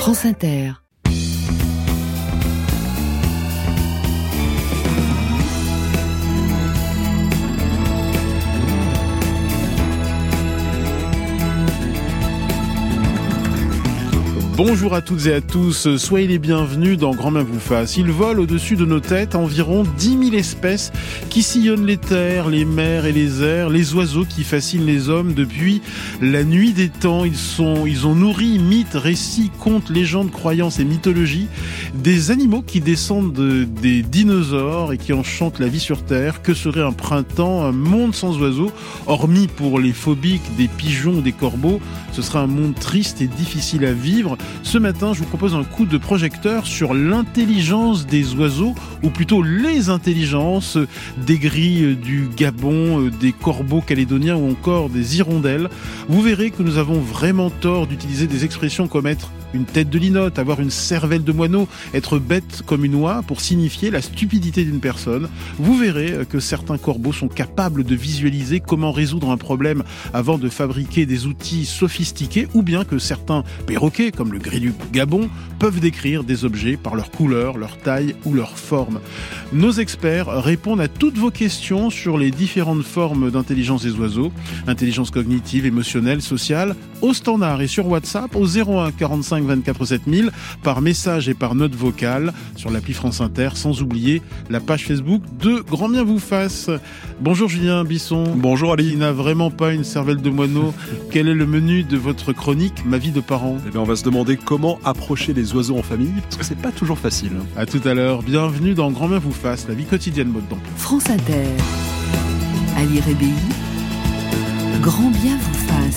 France Inter. Bonjour à toutes et à tous, soyez les bienvenus dans Grand Bien vous fasse. Il vole au-dessus de nos têtes environ 10 000 espèces qui sillonnent les terres, les mers et les airs, les oiseaux qui fascinent les hommes depuis la nuit des temps. Ils ont nourri mythes, récits, contes, légendes, croyances et mythologies, des animaux qui descendent des dinosaures et qui enchantent la vie sur Terre. Que serait un printemps, un monde sans oiseaux, hormis pour les phobiques des pigeons ou des corbeaux? Ce serait un monde triste et difficile à vivre. Ce matin, je vous propose un coup de projecteur sur l'intelligence des oiseaux, ou plutôt les intelligences des grilles du Gabon, des corbeaux calédoniens ou encore des hirondelles. Vous verrez que nous avons vraiment tort d'utiliser des expressions comme être une tête de linotte, avoir une cervelle de moineau, être bête comme une oie pour signifier la stupidité d'une personne. Vous verrez que certains corbeaux sont capables de visualiser comment résoudre un problème avant de fabriquer des outils sophistiqués, ou bien que certains perroquets, comme le gris du Gabon, peuvent décrire des objets par leur couleur, leur taille ou leur forme. Nos experts répondent à toutes vos questions sur les différentes formes d'intelligence des oiseaux, intelligence cognitive, émotionnelle, sociale, au standard et sur WhatsApp au 01 45 24 7000 par message et par note vocale sur l'appli France Inter, sans oublier la page Facebook de Grand Bien vous fasse. Bonjour Julien Bisson. Bonjour Ali. Il n'a vraiment pas une cervelle de moineau. Quel est le menu de votre chronique Ma vie de parent? Eh bien, on va se demander comment approcher les oiseaux en famille, parce que c'est pas toujours facile. À tout à l'heure. Bienvenue dans Grand Bien vous fasse, la vie quotidienne mode d'emploi. France Inter. Ali Rébéi. Grand Bien vous fasse.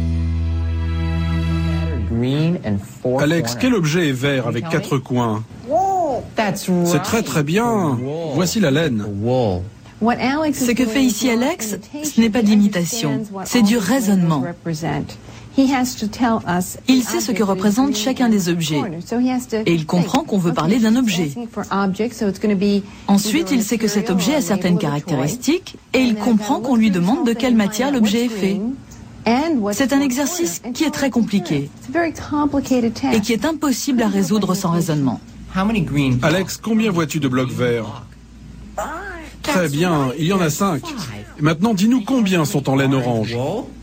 Alex, quel objet est vert avec 4 coins? C'est très très bien. Voici la laine. Ce que fait ici Alex, ce n'est pas de l'imitation, c'est du raisonnement. Il sait ce que représente chacun des objets et il comprend qu'on veut parler d'un objet. Ensuite, il sait que cet objet a certaines caractéristiques et il comprend qu'on lui demande de quelle matière l'objet est fait. C'est un exercice qui est très compliqué et qui est impossible à résoudre sans raisonnement. Alex, combien vois-tu de blocs verts? Très bien, il y en a 5. Maintenant, dis-nous combien sont en laine orange?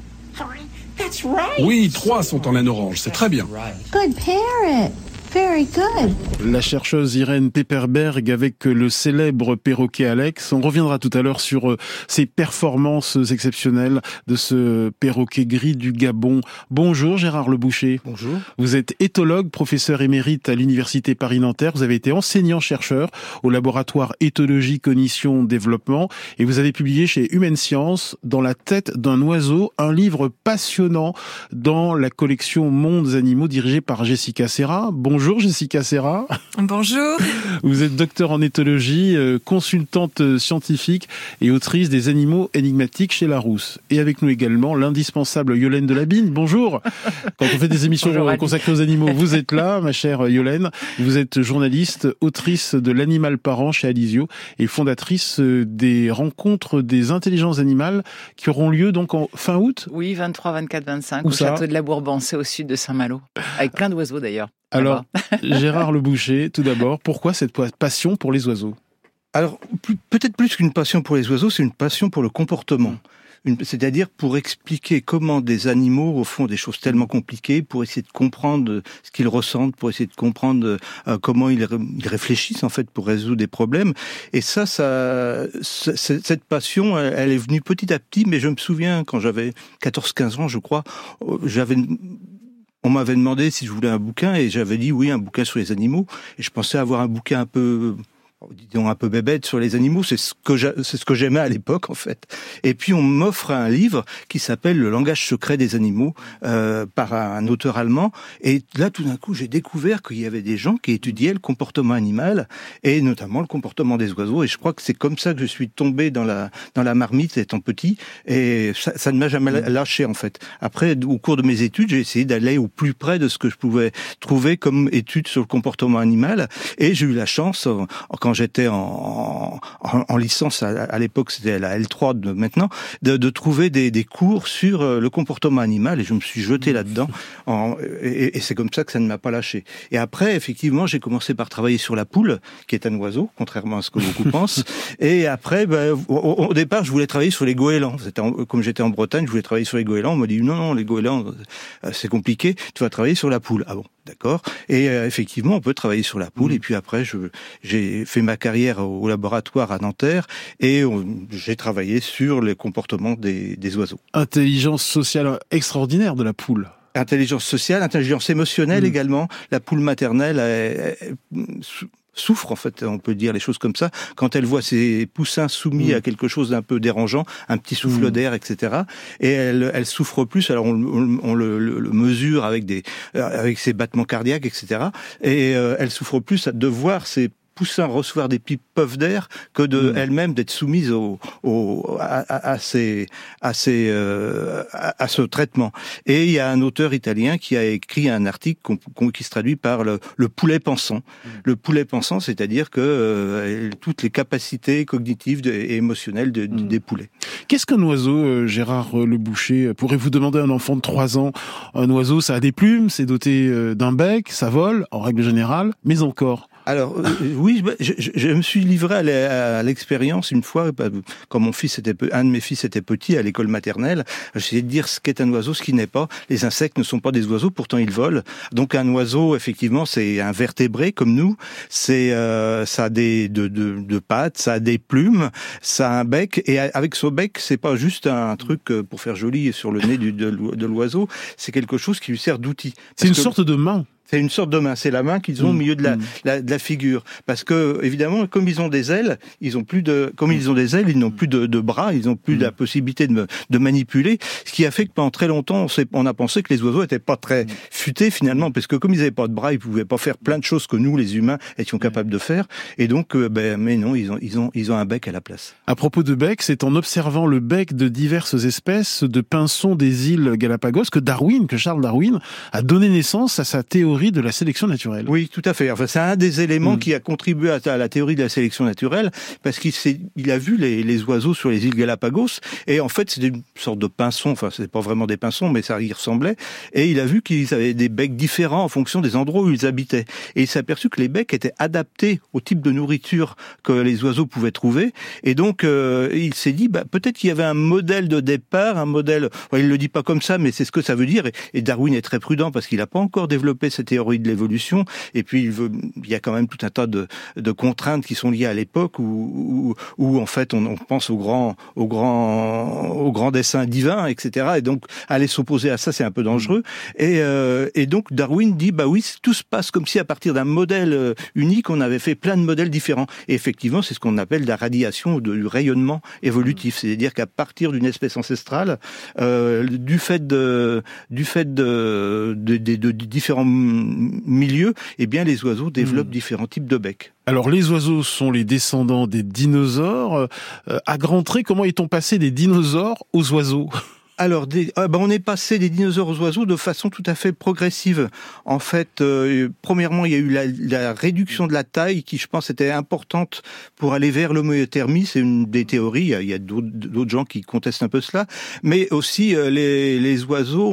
Oui, 3 sont en laine orange, c'est très bien. Good parrot. Very good. La chercheuse Irène Pepperberg avec le célèbre perroquet Alex. On reviendra tout à l'heure sur ces performances exceptionnelles de ce perroquet gris du Gabon. Bonjour Gérard Le Boucher. Bonjour. Vous êtes éthologue, professeur émérite à l'Université Paris-Nanterre. Vous avez été enseignant-chercheur au laboratoire Éthologie, Cognition, Développement. Et vous avez publié chez Humaine Science, Dans la tête d'un oiseau, un livre passionnant dans la collection Mondes Animaux dirigée par Jessica Serra. Bonjour Jessica Serra. Bonjour. Vous êtes docteur en éthologie, consultante scientifique et autrice des animaux énigmatiques chez Larousse. Et avec nous également l'indispensable Yolène Delabine. Bonjour. Quand on fait des émissions consacrées aux animaux, vous êtes là, ma chère Yolène. Vous êtes journaliste, autrice de L'Animal Parent chez Alizio et fondatrice des rencontres des intelligences animales qui auront lieu donc en fin août. Oui, 23, 24, 25 Où au ça château de la Bourbansée au sud de Saint-Malo. Avec plein d'oiseaux d'ailleurs. Alors, Gérard Le Boucher, tout d'abord, pourquoi cette passion pour les oiseaux? Alors, peut-être plus qu'une passion pour les oiseaux, c'est une passion pour le comportement. C'est-à-dire pour expliquer comment des animaux font des choses tellement compliquées, pour essayer de comprendre ce qu'ils ressentent, pour essayer de comprendre comment ils réfléchissent en fait pour résoudre des problèmes. Et cette passion, elle est venue petit à petit, mais je me souviens quand j'avais 14-15 ans, je crois, on m'avait demandé si je voulais un bouquin et j'avais dit oui, un bouquin sur les animaux. Et je pensais avoir un bouquin un peu bébête sur les animaux, c'est ce que j'aimais à l'époque en fait. Et puis on m'offre un livre qui s'appelle Le langage secret des animaux par un auteur allemand. Et là tout d'un coup j'ai découvert qu'il y avait des gens qui étudiaient le comportement animal et notamment le comportement des oiseaux. Et je crois que c'est comme ça que je suis tombé dans la marmite étant petit. Et ça ne m'a jamais lâché en fait. Après, au cours de mes études, j'ai essayé d'aller au plus près de ce que je pouvais trouver comme études sur le comportement animal. Et j'ai eu la chance, quand quand j'étais en licence, à l'époque c'était la L3 de maintenant, de trouver des cours sur le comportement animal, et je me suis jeté là-dedans, et c'est comme ça que ça ne m'a pas lâché. Et après, effectivement, j'ai commencé par travailler sur la poule, qui est un oiseau, contrairement à ce que beaucoup pensent, et après, au départ, je voulais travailler sur les goélands. Comme j'étais en Bretagne, je voulais travailler sur les goélands, on m'a dit non, les goélands, c'est compliqué, tu vas travailler sur la poule. Ah bon, d'accord. Et effectivement, on peut travailler sur la poule. Et puis après, j'ai fait ma carrière au laboratoire à Nanterre et j'ai travaillé sur les comportements des oiseaux. Intelligence sociale extraordinaire de la poule. Intelligence sociale, intelligence émotionnelle également. La poule maternelle souffre, en fait, on peut dire les choses comme ça, quand elle voit ses poussins soumis à quelque chose d'un peu dérangeant, un petit souffle d'air, etc. Et elle souffre plus. Alors on le mesure avec ses battements cardiaques, etc. Et elle souffre plus de voir ses poussins recevoir des petits puffs d'air que elle-même d'être soumise à ce traitement. Et il y a un auteur italien qui a écrit un article qui se traduit par le poulet pensant. Le poulet pensant, c'est-à-dire que toutes les capacités cognitives et émotionnelles des poulets. Qu'est-ce qu'un oiseau, Gérard Le Boucher? Pourrez-vous demander à un enfant de 3 ans, un oiseau, ça a des plumes, c'est doté d'un bec, ça vole, en règle générale, mais encore? Alors oui, je me suis livré à l'expérience une fois quand un de mes fils était petit à l'école maternelle. J'essayais de dire ce qu'est un oiseau, ce qui n'est pas. Les insectes ne sont pas des oiseaux, pourtant ils volent. Donc un oiseau, effectivement, c'est un vertébré comme nous. Ça a deux pattes, ça a des plumes, ça a un bec. Et avec ce bec, c'est pas juste un truc pour faire joli sur le nez de l'oiseau. C'est quelque chose qui lui sert d'outil. C'est une sorte de main. C'est une sorte de main, c'est la main qu'ils ont au milieu de la figure. Parce que, évidemment, comme ils ont des ailes, ils n'ont plus de bras, ils n'ont plus la possibilité de manipuler. Ce qui a fait que pendant très longtemps, on a pensé que les oiseaux étaient pas très futés finalement, parce que comme ils n'avaient pas de bras, ils pouvaient pas faire plein de choses que nous, les humains, étions capables de faire. Et donc, mais non, ils ont un bec à la place. À propos de bec, c'est en observant le bec de diverses espèces de pinsons des îles Galapagos que Charles Darwin a donné naissance à sa théorie de la sélection naturelle. Oui, tout à fait. Enfin, c'est un des éléments qui a contribué à la théorie de la sélection naturelle, parce qu'il a vu les oiseaux sur les îles Galapagos, et en fait, c'était une sorte de pinsons, enfin, c'est pas vraiment des pinsons, mais ça y ressemblait, et il a vu qu'ils avaient des becs différents en fonction des endroits où ils habitaient. Et il s'est aperçu que les becs étaient adaptés au type de nourriture que les oiseaux pouvaient trouver, et donc, il s'est dit, peut-être qu'il y avait un modèle de départ, il le dit pas comme ça, mais c'est ce que ça veut dire, et Darwin est très prudent, parce qu'il n'a pas encore développé cette théorie de l'évolution, et puis il y a quand même tout un tas de contraintes qui sont liées à l'époque où en fait on pense au grand dessein divin, etc. Et donc aller s'opposer à ça, c'est un peu dangereux. Et donc Darwin dit oui, tout se passe comme si à partir d'un modèle unique, on avait fait plein de modèles différents. Et effectivement, c'est ce qu'on appelle la radiation ou du rayonnement évolutif, c'est-à-dire qu'à partir d'une espèce ancestrale, du fait de différents milieux, eh bien les oiseaux développent différents types de becs. Alors les oiseaux sont les descendants des dinosaures. À grands traits, comment est-on passé des dinosaures aux oiseaux ? Alors, on est passé des dinosaures aux oiseaux de façon tout à fait progressive. En fait, premièrement, il y a eu la réduction de la taille qui, je pense, était importante pour aller vers l'homéothermie. C'est une des théories. Il y a d'autres gens qui contestent un peu cela. Mais aussi, les oiseaux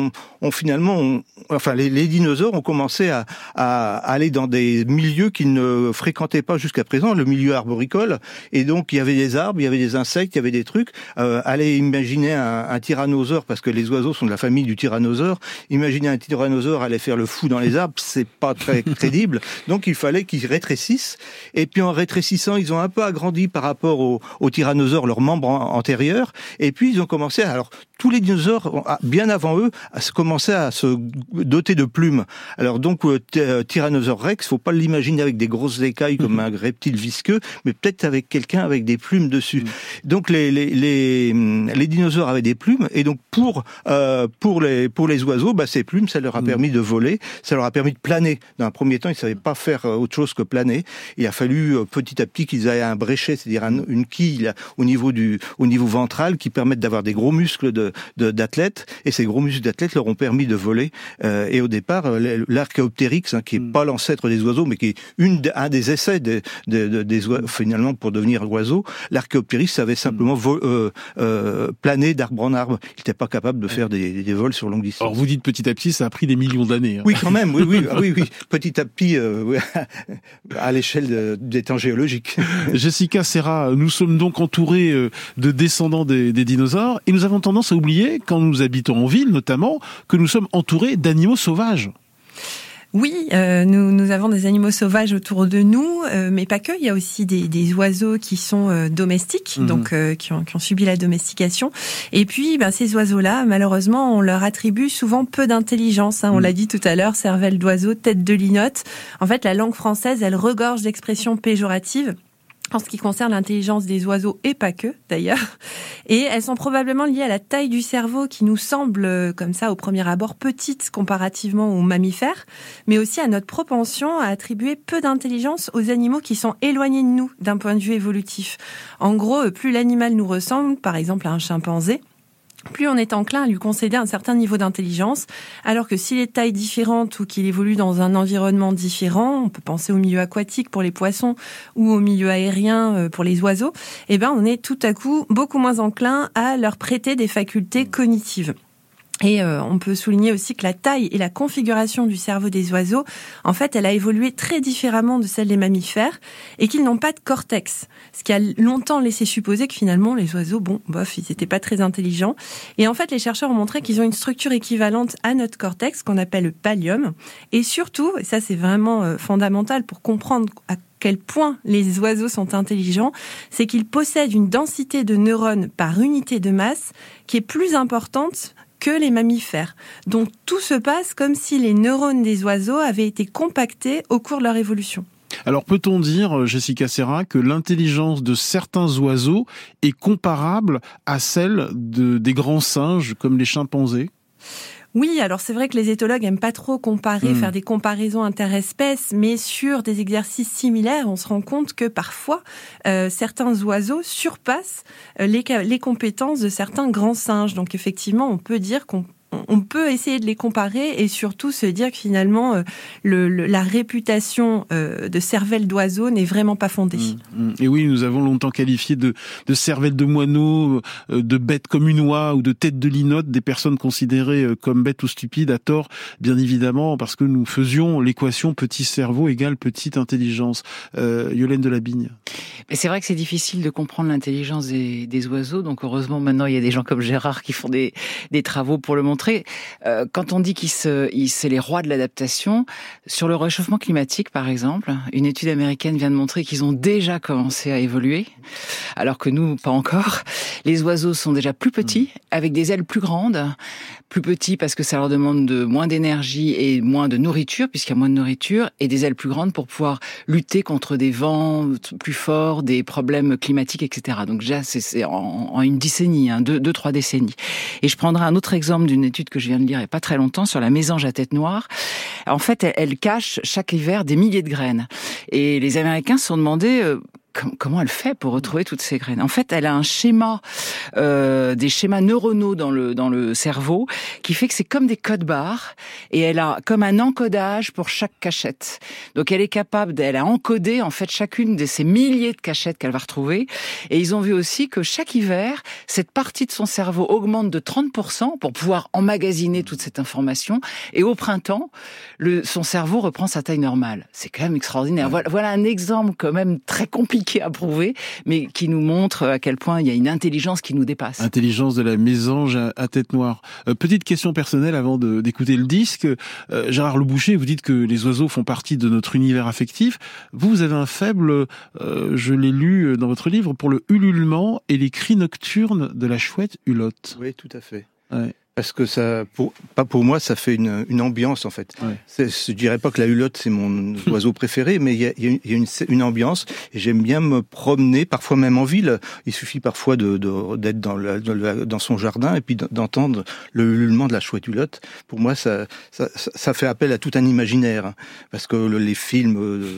les dinosaures ont commencé à aller dans des milieux qu'ils ne fréquentaient pas jusqu'à présent, le milieu arboricole. Et donc, il y avait des arbres, il y avait des insectes, il y avait des trucs. Allez imaginer un tyrannosaure, parce que les oiseaux sont de la famille du tyrannosaure. Imaginez un tyrannosaure aller faire le fou dans les arbres, c'est pas très crédible. Donc il fallait qu'ils rétrécissent. Et puis en rétrécissant, ils ont un peu agrandi par rapport au tyrannosaure, leurs membres antérieurs. Et puis ils ont commencé, alors tous les dinosaures, bien avant eux, commençaient à se doter de plumes. Alors donc Tyrannosaure Rex, faut pas l'imaginer avec des grosses écailles comme un reptile visqueux, mais peut-être avec quelqu'un avec des plumes dessus. Donc les dinosaures avaient des plumes. plumes. Et donc pour les oiseaux, ces plumes, ça leur a permis de voler, ça leur a permis de planer. Dans un premier temps, ils savaient pas faire autre chose que planer. Il a fallu petit à petit qu'ils aient un bréchet, c'est-à-dire une quille au niveau ventral qui permettent d'avoir des gros muscles d'athlètes. Et ces gros muscles d'athlètes leur ont permis de voler. Et au départ, l'Archéoptérix, qui est pas l'ancêtre des oiseaux, mais qui est un des essais des oiseaux, finalement, pour devenir oiseau, l'Archéoptérix savait simplement planer d'arbre en arbre. Il n'était pas capable de faire des vols sur longue distance. Alors vous dites petit à petit, ça a pris des millions d'années. Oui, quand même, oui. Petit à petit, à l'échelle des temps géologiques. Jessica Serra, nous sommes donc entourés de descendants des dinosaures, et nous avons tendance à oublier, quand nous habitons en ville notamment, que nous sommes entourés d'animaux sauvages. Oui, nous avons des animaux sauvages autour de nous, mais pas que. Il y a aussi des oiseaux qui sont domestiques, donc qui ont subi la domestication. Et puis, ces oiseaux-là, malheureusement, on leur attribue souvent peu d'intelligence. On l'a dit tout à l'heure, cervelle d'oiseau, tête de linotte. En fait, la langue française, elle regorge d'expressions péjoratives en ce qui concerne l'intelligence des oiseaux, et pas que d'ailleurs. Et elles sont probablement liées à la taille du cerveau qui nous semble, comme ça au premier abord, petite comparativement aux mammifères, mais aussi à notre propension à attribuer peu d'intelligence aux animaux qui sont éloignés de nous d'un point de vue évolutif. En gros, plus l'animal nous ressemble, par exemple à un chimpanzé, plus on est enclin à lui concéder un certain niveau d'intelligence, alors que s'il est de taille différente ou qu'il évolue dans un environnement différent, on peut penser au milieu aquatique pour les poissons ou au milieu aérien pour les oiseaux, on est tout à coup beaucoup moins enclin à leur prêter des facultés cognitives. Et on peut souligner aussi que la taille et la configuration du cerveau des oiseaux, en fait, elle a évolué très différemment de celle des mammifères et qu'ils n'ont pas de cortex. Ce qui a longtemps laissé supposer que finalement, les oiseaux, ils n'étaient pas très intelligents. Et en fait, les chercheurs ont montré qu'ils ont une structure équivalente à notre cortex, qu'on appelle le pallium. Et surtout, et ça c'est vraiment fondamental pour comprendre à quel point les oiseaux sont intelligents, c'est qu'ils possèdent une densité de neurones par unité de masse qui est plus importante que les mammifères. Donc tout se passe comme si les neurones des oiseaux avaient été compactés au cours de leur évolution. Alors peut-on dire, Jessica Serra, que l'intelligence de certains oiseaux est comparable à celle des grands singes comme les chimpanzés ? Oui, alors c'est vrai que les éthologues aiment pas trop faire des comparaisons interespèces, mais sur des exercices similaires, on se rend compte que parfois, certains oiseaux surpassent les compétences de certains grands singes. Donc effectivement, on peut dire qu'on peut essayer de les comparer et surtout se dire que finalement, la réputation de cervelle d'oiseau n'est vraiment pas fondée. Et oui, nous avons longtemps qualifié de cervelle de moineau, de bête comme une oie ou de tête de linotte des personnes considérées comme bêtes ou stupides, à tort, bien évidemment, parce que nous faisions l'équation petit cerveau égale petite intelligence. Yolène Delabigne. Mais c'est vrai que c'est difficile de comprendre l'intelligence des oiseaux, donc heureusement maintenant il y a des gens comme Gérard qui font des travaux pour le montrer. Quand on dit c'est les rois de l'adaptation, sur le réchauffement climatique par exemple, une étude américaine vient de montrer qu'ils ont déjà commencé à évoluer, alors que nous, pas encore. Les oiseaux sont déjà plus petits, avec des ailes plus grandes, plus petits parce que ça leur demande moins d'énergie et moins de nourriture, puisqu'il y a moins de nourriture, et des ailes plus grandes pour pouvoir lutter contre des vents plus forts, des problèmes climatiques, etc. Donc déjà, c'est en une décennie, 2-3 décennies. Et je prendrai un autre exemple d'une étude que je viens de lire il n'y a pas très longtemps sur la mésange à tête noire. En fait, elle cache chaque hiver des milliers de graines. Et les Américains se sont demandé comment elle fait pour retrouver toutes ces graines. En fait, elle a un schéma, des schémas neuronaux dans le cerveau, qui fait que c'est comme des codes barres, et elle a comme un encodage pour chaque cachette. Donc elle est capable, elle a encodé en fait chacune de ces milliers de cachettes qu'elle va retrouver. Et ils ont vu aussi que chaque hiver, cette partie de son cerveau augmente de 30% pour pouvoir emmagasiner toute cette information. Et au printemps, son cerveau reprend sa taille normale. C'est quand même extraordinaire. Voilà un exemple quand même très compliqué à prouver, mais qui nous montre à quel point il y a une intelligence qui nous dépasse. Intelligence de la mésange à tête noire. Petite question personnelle avant d'écouter le disque. Gérard Le Boucher, vous dites que les oiseaux font partie de notre univers affectif. Vous avez un faible, je l'ai lu dans votre livre, pour le ululement et les cris nocturnes de la chouette hulotte. Oui, tout à fait. Ouais. Parce que ça, pas pour moi, ça fait une ambiance en fait. Ouais. Je dirais pas que la hulotte c'est mon oiseau préféré, mais il y a une ambiance et j'aime bien me promener, parfois même en ville. Il suffit parfois d'être dans son jardin et puis d'entendre le ululement de la chouette hulotte. Pour moi, ça fait appel à tout un imaginaire, hein, parce que les films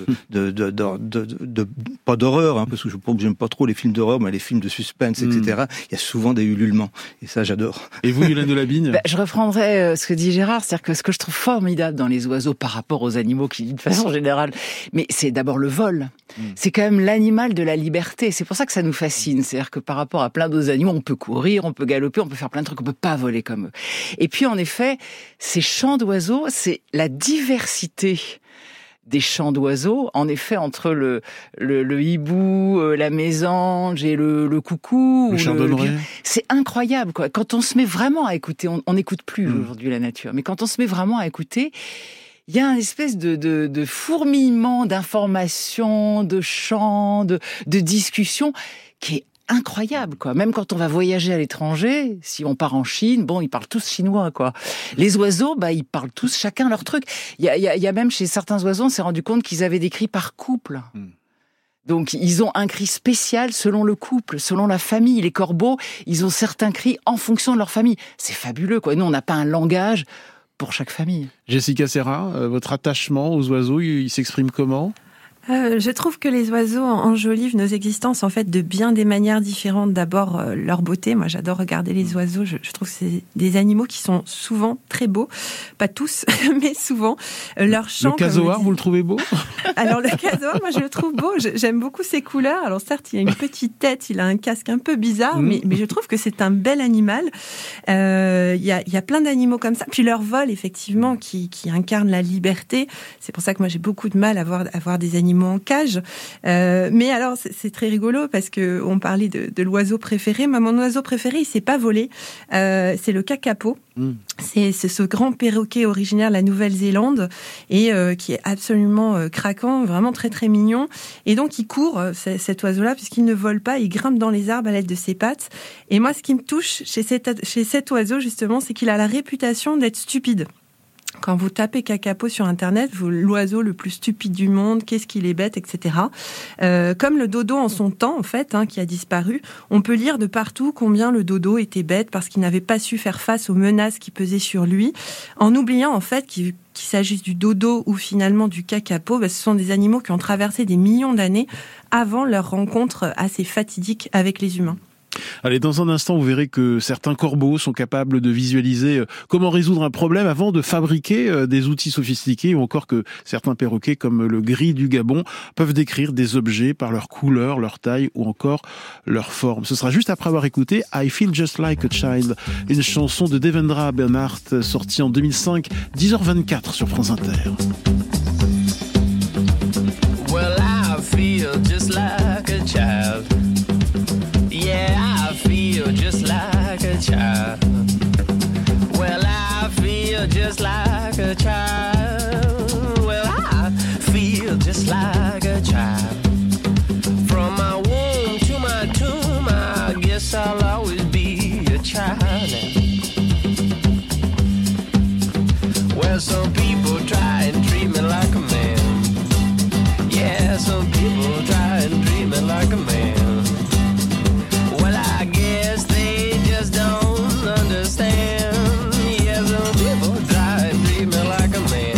pas d'horreur, hein, parce que j'aime pas trop les films d'horreur, mais les films de suspense, etc. Il y a souvent des ululements et ça j'adore. Et vous, Yolande Delabine? Je reprendrai ce que dit Gérard, c'est-à-dire que ce que je trouve formidable dans les oiseaux par rapport aux animaux qui vivent de façon générale, mais c'est d'abord le vol. C'est quand même l'animal de la liberté. C'est pour ça que ça nous fascine. C'est-à-dire que par rapport à plein d'autres animaux, on peut courir, on peut galoper, on peut faire plein de trucs, on peut pas voler comme eux. Et puis en effet, ces chants d'oiseaux, c'est la diversité des chants d'oiseaux, en effet, entre le hibou, la mésange et le coucou. Le chardonneret. C'est incroyable, quoi. Quand on se met vraiment à écouter, on n'écoute plus aujourd'hui la nature, mais quand on se met vraiment à écouter, il y a une espèce de fourmillement d'informations, de chants, de discussions qui est incroyable, quoi. Même quand on va voyager à l'étranger, si on part en Chine, bon, ils parlent tous chinois, quoi. Les oiseaux, ils parlent tous chacun leur truc. Il y a même chez certains oiseaux, on s'est rendu compte qu'ils avaient des cris par couple. Donc, ils ont un cri spécial selon le couple, selon la famille. Les corbeaux, ils ont certains cris en fonction de leur famille. C'est fabuleux, quoi. Nous, on n'a pas un langage pour chaque famille. Jessica Serra, votre attachement aux oiseaux, il s'exprime comment ? Je trouve que les oiseaux enjolivent nos existences en fait de bien des manières différentes. D'abord leur beauté, moi j'adore regarder les oiseaux, je trouve que c'est des animaux qui sont souvent très beaux, pas tous mais souvent. Leur chant. Le casoar, vous le trouvez beau? Alors le casoar, moi je le trouve beau, j'aime beaucoup ses couleurs. Alors certes il a une petite tête, il a un casque un peu bizarre, mais je trouve que c'est un bel animal. Il y a plein d'animaux comme ça. Puis leur vol effectivement qui incarne la liberté. C'est pour ça que moi j'ai beaucoup de mal à voir des animaux en cage. Mais alors, c'est très rigolo parce que on parlait de l'oiseau préféré. Moi, mon oiseau préféré, il s'est pas volé. C'est le kakapo. C'est ce grand perroquet originaire de la Nouvelle-Zélande et qui est absolument craquant, vraiment très très mignon. Et donc, il court, cet oiseau-là, puisqu'il ne vole pas, il grimpe dans les arbres à l'aide de ses pattes. Et moi, ce qui me touche chez cet oiseau, justement, c'est qu'il a la réputation d'être stupide. Quand vous tapez kakapo sur Internet, l'oiseau le plus stupide du monde, qu'est-ce qu'il est bête, etc. Comme le dodo en son temps, en fait, qui a disparu, on peut lire de partout combien le dodo était bête parce qu'il n'avait pas su faire face aux menaces qui pesaient sur lui, en oubliant en fait qu'il s'agisse du dodo ou finalement du kakapo, ce sont des animaux qui ont traversé des millions d'années avant leur rencontre assez fatidique avec les humains. Allez, dans un instant, vous verrez que certains corbeaux sont capables de visualiser comment résoudre un problème avant de fabriquer des outils sophistiqués, ou encore que certains perroquets, comme le gris du Gabon, peuvent décrire des objets par leur couleur, leur taille ou encore leur forme. Ce sera juste après avoir écouté I Feel Just Like a Child, une chanson de Devendra Bernhardt sortie en 2005, 10h24 sur France Inter. Well, I feel just like a child. Yeah, I feel just like a child. Well, I feel just like a child. Well, I feel just like a child. From my womb to my tomb, I guess I'll always be a child now. Well, some people try and treat me like a man. Yeah, some people try and treat me like a man. I guess they just don't understand. Yeah, some people try and treat me like a man.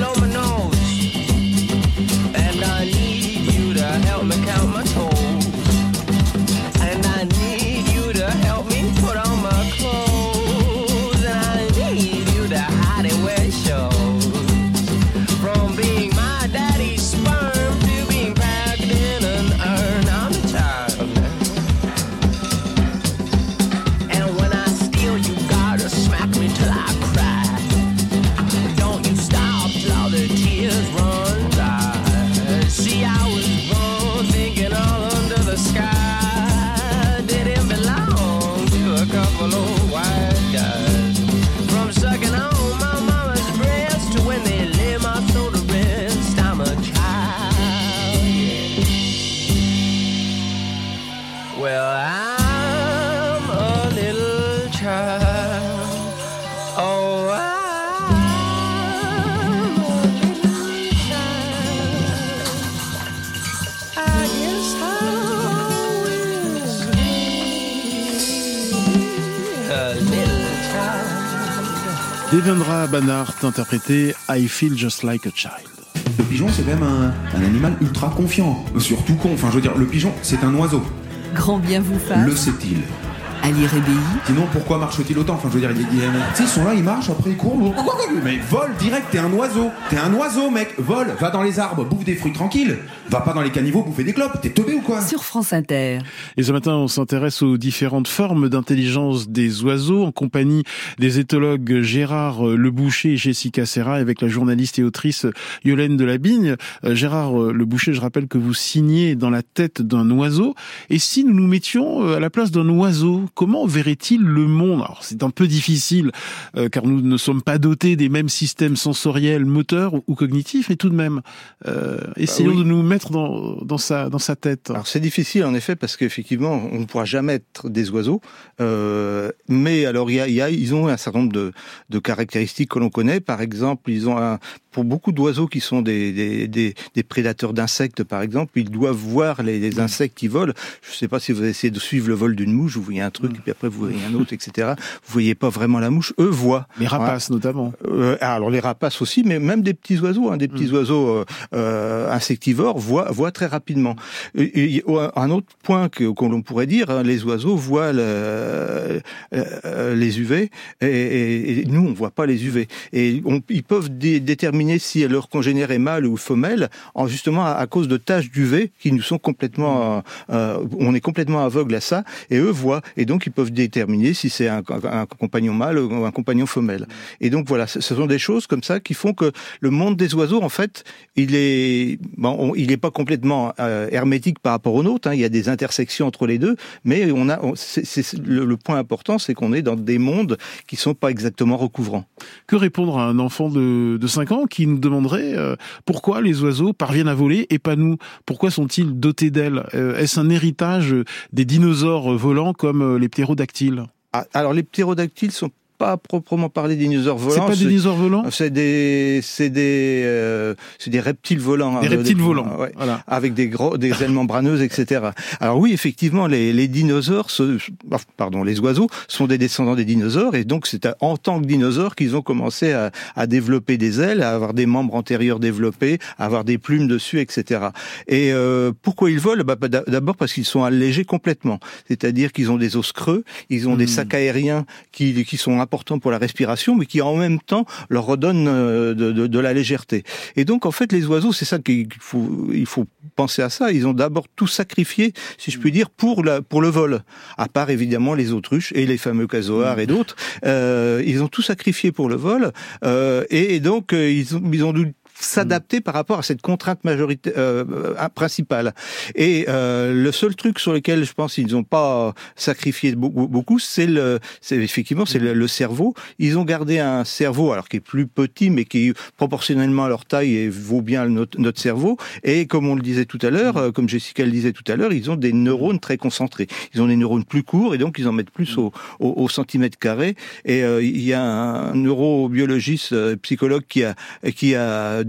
blow my nose. And I need you to help me count my toes. And I need you to help me put on my clothes. And I need you to hide it where it shows. From being my daddy's sperm to being packed in an urn, I'm a child. And when I steal, you gotta smack me till I cry. Don't you stop till all the tears run dry. See, I was born thinking all under the sky didn't belong to a couple of white guys. From sucking on my mama's breast to when they lay my soul to rest, I'm a child. Yeah. Well, I'm a little child. Oh, I'm a little child. I guess I'll always be a little child. Devendra Banhart interprété I Feel Just Like a Child. Le pigeon, c'est quand même un animal ultra confiant. Surtout con. Enfin, je veux dire, le pigeon, c'est un oiseau. Grand bien vous fasse. Le sait-il. Ali Rébéi, Sinon, pourquoi marche-t-il autant? Enfin, je veux dire, tu sais, ils sont là, ils marchent, après ils courent. Mais vole direct, t'es un oiseau. T'es un oiseau, mec. Vole, va dans les arbres, bouffe des fruits tranquilles. Va pas dans les caniveaux bouffer des clopes. T'es teubé ou quoi? sur France Inter. Et ce matin, on s'intéresse aux différentes formes d'intelligence des oiseaux en compagnie des éthologues Gérard Leboucher et Jessica Serra avec la journaliste et autrice Yolène Delabigne. Gérard Leboucher, je rappelle que vous signez dans la tête d'un oiseau. Et si nous nous mettions à la place d'un oiseau, comment verrait-il le monde? Alors, c'est un peu difficile, car nous ne sommes pas dotés des mêmes systèmes sensoriels, moteurs ou cognitifs, mais tout de même, essayons de nous mettre dans sa tête. Alors c'est difficile en effet parce qu'effectivement on ne pourra jamais être des oiseaux, mais alors ils ont un certain nombre de caractéristiques que l'on connaît. Par exemple, ils ont pour beaucoup d'oiseaux qui sont des prédateurs d'insectes, par exemple, ils doivent voir les insectes qui volent. Je ne sais pas si vous essayez de suivre le vol d'une mouche, vous voyez un truc, et puis après vous voyez un autre, etc. Vous voyez pas vraiment la mouche, eux voient. Les rapaces notamment. Alors les rapaces aussi, mais même des petits oiseaux, des petits oiseaux insectivores voient très rapidement. Un autre point qu'on pourrait dire, les oiseaux voient les UV, et nous on voit pas les UV. Et ils peuvent déterminer si leur congénère est mâle ou femelle, justement à cause de taches d'UV qui nous sont complètement, on est complètement aveugle à ça, et eux voient, et donc ils peuvent déterminer si c'est un compagnon mâle ou un compagnon femelle. Et donc voilà, ce sont des choses comme ça qui font que le monde des oiseaux, en fait, il est pas complètement hermétique par rapport au nôtre. Il y a des intersections entre les deux, mais le point important, c'est qu'on est dans des mondes qui sont pas exactement recouvrants. Que répondre à un enfant de 5 ans qui nous demanderait pourquoi les oiseaux parviennent à voler et pas nous? Pourquoi sont-ils dotés d'ailes? Est-ce un héritage des dinosaures volants comme les ptérodactyles? Alors les ptérodactyles sont pas proprement parler des dinosaures volants. C'est pas des dinosaures volants? C'est des reptiles volants. Des reptiles volants. Ouais, voilà. Avec des ailes membraneuses, etc. Alors oui, effectivement, les dinosaures, les oiseaux sont des descendants des dinosaures, et donc c'est en tant que dinosaures qu'ils ont commencé à développer des ailes, à avoir des membres antérieurs développés, à avoir des plumes dessus, etc. Et pourquoi ils volent? D'abord parce qu'ils sont allégés complètement. C'est-à-dire qu'ils ont des os creux, ils ont des sacs aériens qui sont importants pour la respiration, mais qui en même temps leur redonnent de la légèreté. Et donc en fait les oiseaux, c'est ça il faut penser à ça. Ils ont d'abord tout sacrifié, si je puis dire, pour le vol. À part évidemment les autruches et les fameux casoars et d'autres, ils ont tout sacrifié pour le vol, et donc ils ont dû s'adapter par rapport à cette contrainte principale. Et le seul truc sur lequel je pense qu'ils n'ont pas sacrifié beaucoup, c'est effectivement le cerveau. Ils ont gardé un cerveau, alors qui est plus petit, mais qui proportionnellement à leur taille vaut bien notre cerveau. Et comme on le disait tout à l'heure, comme Jessica le disait tout à l'heure, ils ont des neurones très concentrés. Ils ont des neurones plus courts, et donc ils en mettent plus au centimètre carré. Et il y a un neurobiologiste, psychologue qui a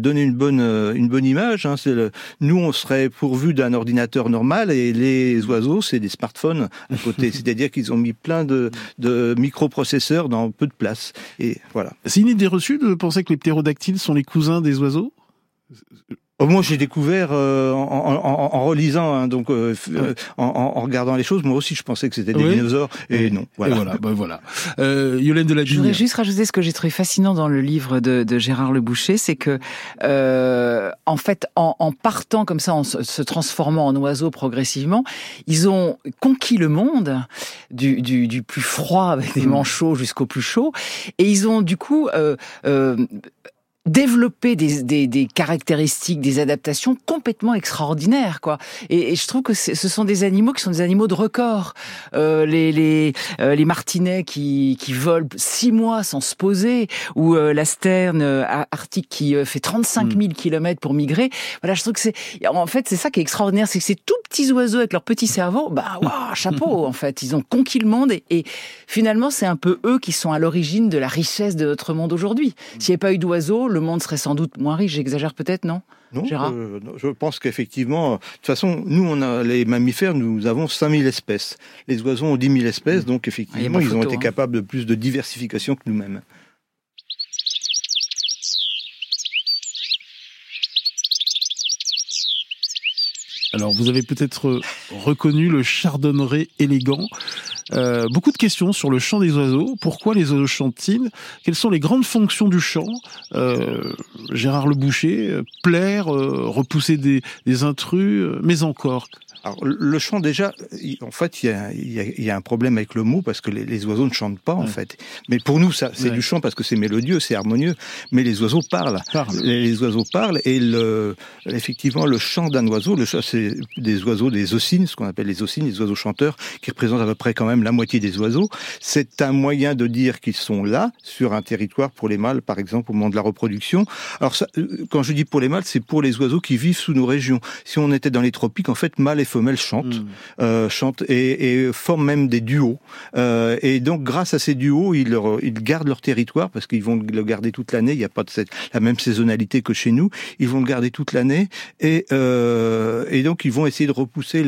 donner une bonne image, hein, nous, on serait pourvus d'un ordinateur normal et les oiseaux, c'est des smartphones à côté. C'est-à-dire qu'ils ont mis plein de microprocesseurs dans peu de place. Et voilà. C'est une idée reçue de penser que les ptérodactyles sont les cousins des oiseaux ? Moi, j'ai découvert en relisant, hein, donc en regardant les choses. Moi aussi, je pensais que c'était des dinosaures, et non. Voilà. Et voilà. Yolène de la Je voudrais juste rajouter ce que j'ai trouvé fascinant dans le livre de Gérard Le Boucher, c'est que en fait, en partant comme ça, en se transformant en oiseaux progressivement, ils ont conquis le monde du plus froid avec des manchots jusqu'au plus chaud, et ils ont du coup développer des caractéristiques, des adaptations complètement extraordinaires, quoi. Et je trouve que ce sont des animaux qui sont des animaux de record. Les martinets qui volent 6 mois sans se poser, ou la sterne arctique qui fait 35 000 kilomètres pour migrer. Voilà, je trouve que c'est ça qui est extraordinaire, c'est que ces tout petits oiseaux avec leur petit cerveau, chapeau, en fait. Ils ont conquis le monde et finalement, c'est un peu eux qui sont à l'origine de la richesse de notre monde aujourd'hui. S'il n'y avait pas eu d'oiseaux, le monde serait sans doute moins riche. J'exagère peut-être, non ? Non, Gérard ? Je pense qu'effectivement, de toute façon, nous, on a les mammifères, nous avons 5000 espèces. Les oiseaux ont 10 000 espèces, donc effectivement, ils ont été capables de plus de diversification que nous-mêmes. Alors, vous avez peut-être reconnu le chardonneret élégant. Beaucoup de questions sur le chant des oiseaux. Pourquoi les oiseaux chantent-ils ? Quelles sont les grandes fonctions du chant ? Gérard Le Boucher, plaire, repousser des intrus, mais encore. Alors, le chant, déjà, en fait, il y a un problème avec le mot, parce que les oiseaux ne chantent pas, en fait. Mais pour nous, ça, c'est du chant parce que c'est mélodieux, c'est harmonieux. Mais les oiseaux parlent. Les oiseaux parlent, et effectivement, le chant d'un oiseau, c'est des oiseaux, des ocines, ce qu'on appelle les ocines, les oiseaux chanteurs, qui représentent à peu près quand même la moitié des oiseaux. C'est un moyen de dire qu'ils sont là, sur un territoire, pour les mâles, par exemple, au moment de la reproduction. Alors, ça, quand je dis pour les mâles, c'est pour les oiseaux qui vivent sous nos régions. Si on était dans les tropiques, en fait, mâles et femelles chantent et forment même des duos. Et donc, grâce à ces duos, ils gardent leur territoire parce qu'ils vont le garder toute l'année. Il n'y a pas la même saisonnalité que chez nous. Ils vont le garder toute l'année et donc ils vont essayer de repousser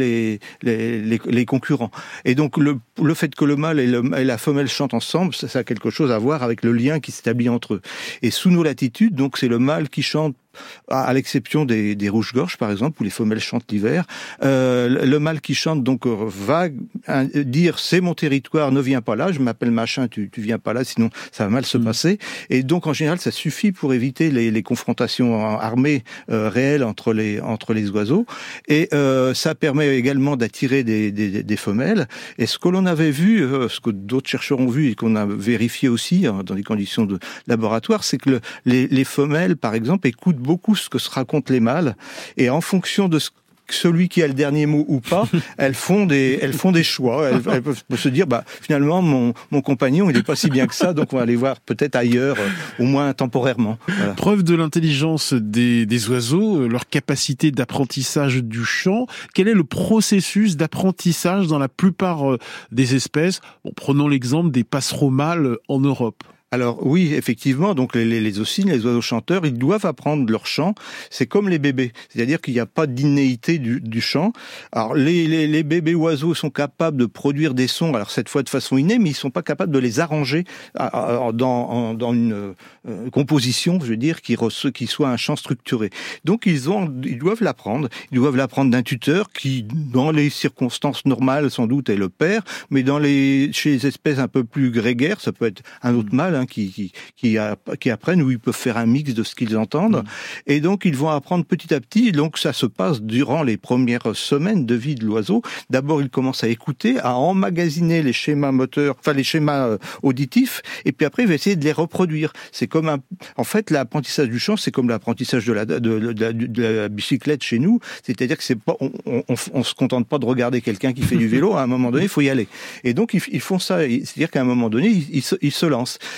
les concurrents. Et donc, le fait que le mâle et la femelle chantent ensemble, ça a quelque chose à voir avec le lien qui s'établit entre eux. Et sous nos latitudes, donc, c'est le mâle qui chante, à l'exception des rouges-gorges, par exemple, où les femelles chantent l'hiver. Le mâle qui chante, donc, va dire « c'est mon territoire, ne viens pas là, je m'appelle machin, tu viens pas là, sinon ça va mal se passer ». Et donc, en général, ça suffit pour éviter les confrontations armées réelles entre les oiseaux. Et ça permet également d'attirer des femelles. Et ce que l'on avait vu, ce que d'autres chercheurs ont vu et qu'on a vérifié aussi dans des conditions de laboratoire, c'est que les femelles, par exemple, écoutent beaucoup ce que se racontent les mâles, et en fonction de celui qui a le dernier mot ou pas, elles font des choix. Elles peuvent se dire, finalement, mon compagnon, il est pas si bien que ça, donc on va aller voir peut-être ailleurs, au moins temporairement. Voilà. Preuve de l'intelligence des oiseaux, leur capacité d'apprentissage du chant. Quel est le processus d'apprentissage dans la plupart des espèces ? Prenons l'exemple des passereaux mâles en Europe. Alors oui, effectivement, donc les ocines, les oiseaux chanteurs, ils doivent apprendre leur chant. C'est comme les bébés, c'est-à-dire qu'il n'y a pas d'innéité du chant. Alors les bébés oiseaux sont capables de produire des sons, alors cette fois de façon innée, mais ils sont pas capables de les arranger dans une composition, je veux dire, qui soit un chant structuré. Donc ils doivent l'apprendre. Ils doivent l'apprendre d'un tuteur qui, dans les circonstances normales, sans doute est le père, mais chez les espèces un peu plus grégaires, ça peut être un autre mâle, qui apprennent, où ils peuvent faire un mix de ce qu'ils entendent. Et donc, ils vont apprendre petit à petit. Donc, ça se passe durant les premières semaines de vie de l'oiseau. D'abord, ils commencent à écouter, à emmagasiner les schémas moteurs, les schémas auditifs. Et puis après, ils vont essayer de les reproduire. C'est comme en fait, l'apprentissage du chant, c'est comme l'apprentissage de la bicyclette chez nous. C'est-à-dire que on se contente pas de regarder quelqu'un qui fait du vélo. À un moment donné, il faut y aller. Et donc, ils font ça. C'est-à-dire qu'à un moment donné, ils se lancent.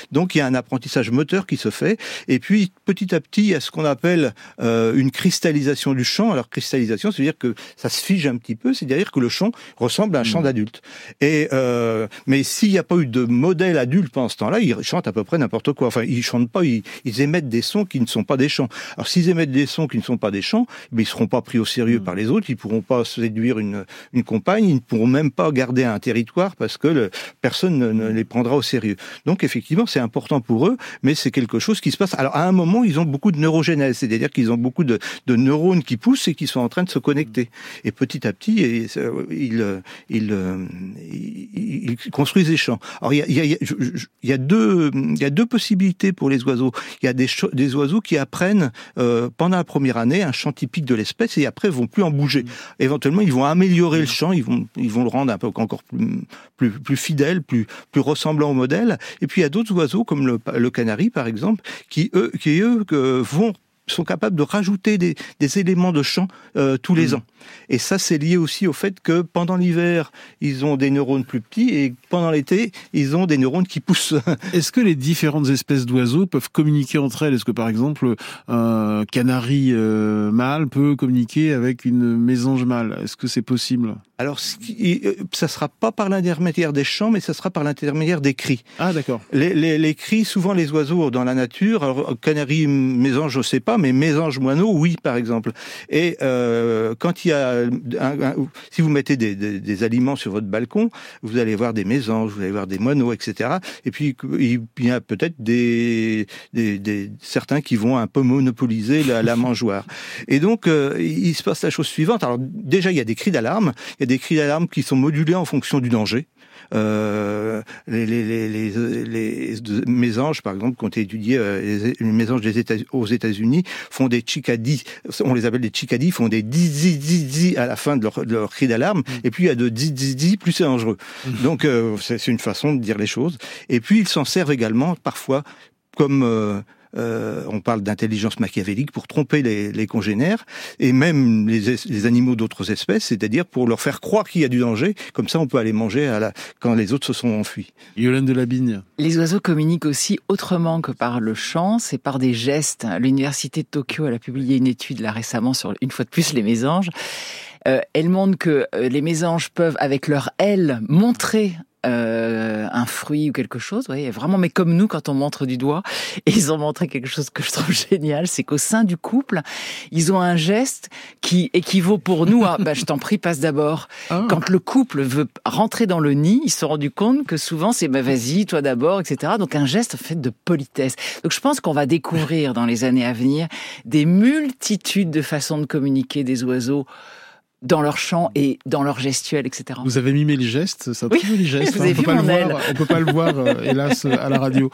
Donc il y a un apprentissage moteur qui se fait. Et puis petit à petit, il y a ce qu'on appelle une cristallisation du chant. Alors cristallisation, c'est-à-dire que ça se fige un petit peu, c'est-à-dire que le chant ressemble à un chant d'adulte. Et mais s'il n'y a pas eu de modèle adulte pendant ce temps-là, ils chantent à peu près n'importe quoi. Enfin, ils chantent pas, ils émettent des sons qui ne sont pas des chants. Alors s'ils émettent des sons qui ne sont pas des chants, mais ils seront pas pris au sérieux par les autres, ils pourront pas séduire une compagne, ils ne pourront même pas garder un territoire parce que personne ne les prendra au sérieux. Donc effectivement, c'est important pour eux, mais c'est quelque chose qui se passe. Alors à un moment, ils ont beaucoup de neurogénèse, c'est-à-dire qu'ils ont beaucoup de neurones qui poussent et qui sont en train de se connecter. Et petit à petit, ils construisent des champs. Alors il y a deux possibilités pour les oiseaux. Il y a des oiseaux qui apprennent pendant la première année un chant typique de l'espèce et après ils vont plus en bouger. Éventuellement, ils vont améliorer le chant, ils vont le rendre un peu encore plus fidèle, plus ressemblant au modèle. Et puis il y a d'autres oiseaux comme le canari par exemple qui sont capables de rajouter des éléments de chant tous les ans. Et ça, c'est lié aussi au fait que pendant l'hiver, ils ont des neurones plus petits et pendant l'été, ils ont des neurones qui poussent. Est-ce que les différentes espèces d'oiseaux peuvent communiquer entre elles ? Est-ce que par exemple, un canari mâle peut communiquer avec une mésange mâle ? Est-ce que c'est possible ? Alors, ça sera pas par l'intermédiaire des chants, mais ça sera par l'intermédiaire des cris. Ah, d'accord. Les cris, souvent les oiseaux dans la nature, alors canari, mésange, je sais pas, mais mésange, moineau, oui, par exemple. Et quand il y a si vous mettez des aliments sur votre balcon, vous allez voir des mésanges, vous allez voir des moineaux, etc. Et puis il y a peut-être certains qui vont un peu monopoliser la mangeoire. Et donc il se passe la chose suivante. Alors déjà il y a des cris d'alarme. Il y a des cris d'alarme qui sont modulés en fonction du danger. Les mésanges, par exemple, qui ont été étudiés, les mésanges aux États-Unis font des chicadis, on les appelle des chicadis, font des di à la fin de leur cri d'alarme, et puis il y a de di, plus c'est dangereux. Donc c'est une façon de dire les choses. Et puis ils s'en servent également parfois comme on parle d'intelligence machiavélique pour tromper les congénères et même les animaux d'autres espèces, c'est-à-dire pour leur faire croire qu'il y a du danger. Comme ça, on peut aller manger quand les autres se sont enfuis. Yolande de Labigne. Les oiseaux communiquent aussi autrement que par le chant, c'est par des gestes. L'Université de Tokyo, elle a publié une étude là récemment sur, une fois de plus, les mésanges. Elle montre que les mésanges peuvent, avec leurs ailes, montrer un fruit ou quelque chose, ouais, vraiment, mais comme nous quand on montre du doigt. Et ils ont montré quelque chose que je trouve génial, c'est qu'au sein du couple, ils ont un geste qui équivaut pour nous à je t'en prie, passe d'abord. Quand le couple veut rentrer dans le nid, ils se sont rendus compte que souvent c'est vas-y, toi d'abord, etc. Donc un geste fait de politesse. Donc je pense qu'on va découvrir dans les années à venir des multitudes de façons de communiquer des oiseaux dans leur chant et dans leur gestuelle, etc. Vous avez mimé les gestes, c'est un très joli geste. Vous avez vu mon aile. On peut pas le voir, hélas, à la radio.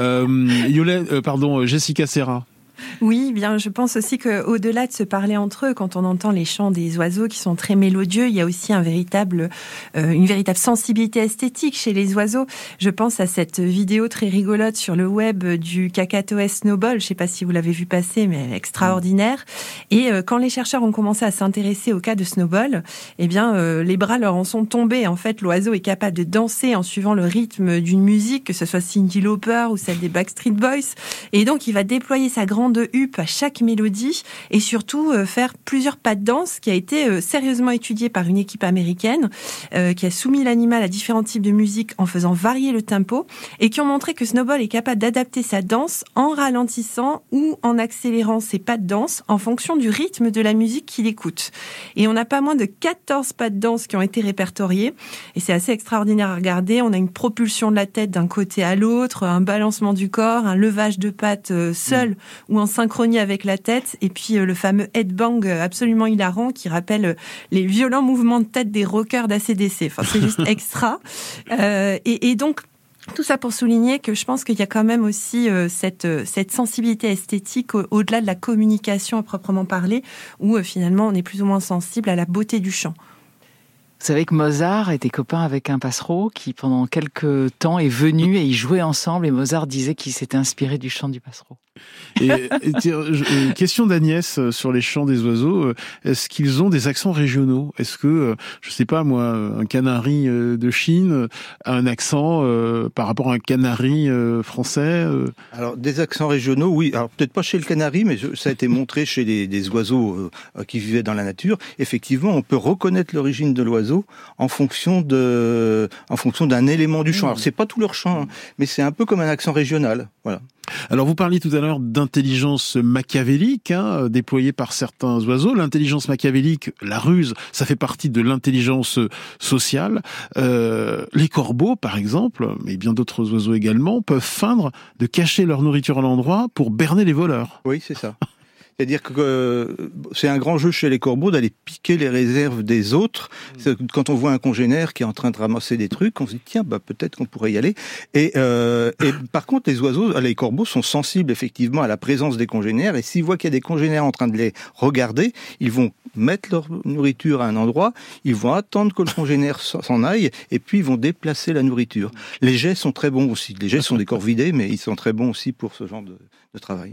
Jessica Serra. Oui, bien, je pense aussi qu'au-delà de se parler entre eux, quand on entend les chants des oiseaux qui sont très mélodieux, il y a aussi une véritable sensibilité esthétique chez les oiseaux. Je pense à cette vidéo très rigolote sur le web du Kakatoès Snowball. Je ne sais pas si vous l'avez vu passer, mais elle est extraordinaire. Et quand les chercheurs ont commencé à s'intéresser au cas de Snowball, eh bien, les bras leur en sont tombés. En fait, l'oiseau est capable de danser en suivant le rythme d'une musique, que ce soit Cyndi Lauper ou celle des Backstreet Boys. Et donc, il va déployer sa grande huppe à chaque mélodie et surtout faire plusieurs pas de danse qui a été sérieusement étudié par une équipe américaine qui a soumis l'animal à différents types de musique en faisant varier le tempo et qui ont montré que Snowball est capable d'adapter sa danse en ralentissant ou en accélérant ses pas de danse en fonction du rythme de la musique qu'il écoute. Et on n'a pas moins de 14 pas de danse qui ont été répertoriés et c'est assez extraordinaire à regarder. On a une propulsion de la tête d'un côté à l'autre, un balancement du corps, un levage de pattes seul ou en synchronie avec la tête, et puis le fameux headbang absolument hilarant qui rappelle les violents mouvements de tête des rockers d'ACDC. Enfin, c'est juste extra. Et donc, tout ça pour souligner que je pense qu'il y a quand même aussi cette sensibilité esthétique au-delà de la communication à proprement parler, où finalement on est plus ou moins sensible à la beauté du chant. Vous savez que Mozart était copain avec un passereau qui, pendant quelques temps, est venu et ils jouaient ensemble. Et Mozart disait qu'il s'était inspiré du chant du passereau. Question d'Agnès sur les chants des oiseaux. Est-ce qu'ils ont des accents régionaux? Est-ce que, je sais pas moi, un canari de Chine a un accent par rapport à un canari français Alors, des accents régionaux, oui. Alors, peut-être pas chez le canari, mais ça a été montré chez des oiseaux qui vivaient dans la nature. Effectivement, on peut reconnaître l'origine de l'oiseau en fonction d'un élément du chant. Alors, c'est pas tout leur chant, hein, mais c'est un peu comme un accent régional. Voilà. Alors vous parliez tout à l'heure d'intelligence machiavélique déployée par certains oiseaux. L'intelligence machiavélique, la ruse, ça fait partie de l'intelligence sociale. Les corbeaux, par exemple, mais bien d'autres oiseaux également, peuvent feindre de cacher leur nourriture à l'endroit pour berner les voleurs. Oui, c'est ça. C'est-à-dire que c'est un grand jeu chez les corbeaux d'aller piquer les réserves des autres. Quand on voit un congénère qui est en train de ramasser des trucs, on se dit tiens, peut-être qu'on pourrait y aller. Et par contre, les corbeaux sont sensibles effectivement à la présence des congénères. Et s'ils voient qu'il y a des congénères en train de les regarder, ils vont mettre leur nourriture à un endroit, ils vont attendre que le congénère s'en aille, et puis ils vont déplacer la nourriture. Les geais sont très bons aussi. Les geais sont des corvidés, mais ils sont très bons aussi pour ce genre de travail.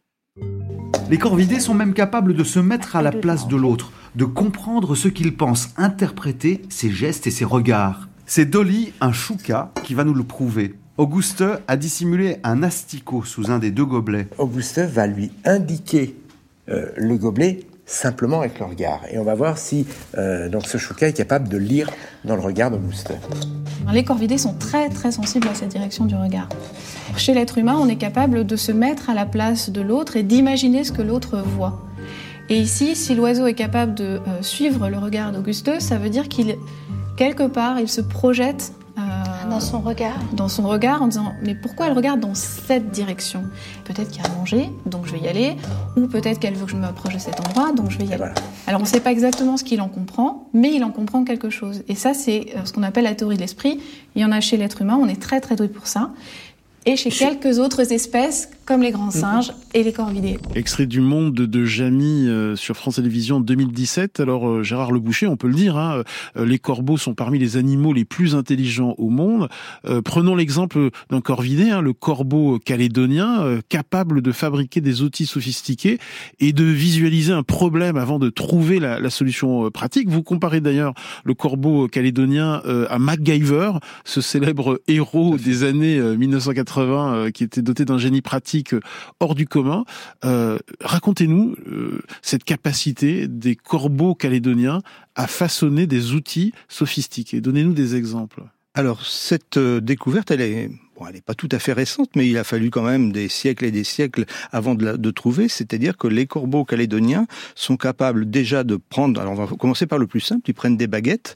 Les corvidés sont même capables de se mettre à la place de l'autre, de comprendre ce qu'il pense, interpréter ses gestes et ses regards. C'est Dolly, un chouka, qui va nous le prouver. Auguste a dissimulé un asticot sous un des deux gobelets. Auguste va lui indiquer le gobelet simplement avec le regard. Et on va voir si donc ce chouka est capable de lire dans le regard d'Auguste. Les corvidés sont très très sensibles à cette direction du regard. Chez l'être humain, on est capable de se mettre à la place de l'autre et d'imaginer ce que l'autre voit. Et ici, si l'oiseau est capable de suivre le regard d'Auguste, ça veut dire qu'il, quelque part, il se projette dans son regard en disant mais pourquoi elle regarde dans cette direction? Peut-être qu'il y a à manger, donc je vais y aller, ou peut-être qu'elle veut que je m'approche de cet endroit, donc je vais y aller. Voilà. Alors on ne sait pas exactement ce qu'il en comprend, mais il en comprend quelque chose. Et ça, c'est ce qu'on appelle la théorie de l'esprit. Il y en a chez l'être humain, on est très très doué pour ça. Et chez quelques autres espèces, comme les grands singes et les corvidés. Extrait du Monde de Jamy sur France Télévisions 2017. Alors Gérard Leboucher, on peut le dire, les corbeaux sont parmi les animaux les plus intelligents au monde. Prenons l'exemple d'un corvidé, le corbeau calédonien, capable de fabriquer des outils sophistiqués et de visualiser un problème avant de trouver la solution pratique. Vous comparez d'ailleurs le corbeau calédonien à MacGyver, ce célèbre héros des années 1980 qui était doté d'un génie pratique hors du commun. Racontez-nous cette capacité des corbeaux calédoniens à façonner des outils sophistiqués. Donnez-nous des exemples. Alors, cette découverte, elle est pas tout à fait récente, mais il a fallu quand même des siècles et des siècles avant de trouver. C'est-à-dire que les corbeaux calédoniens sont capables déjà de prendre... Alors, on va commencer par le plus simple. Ils prennent des baguettes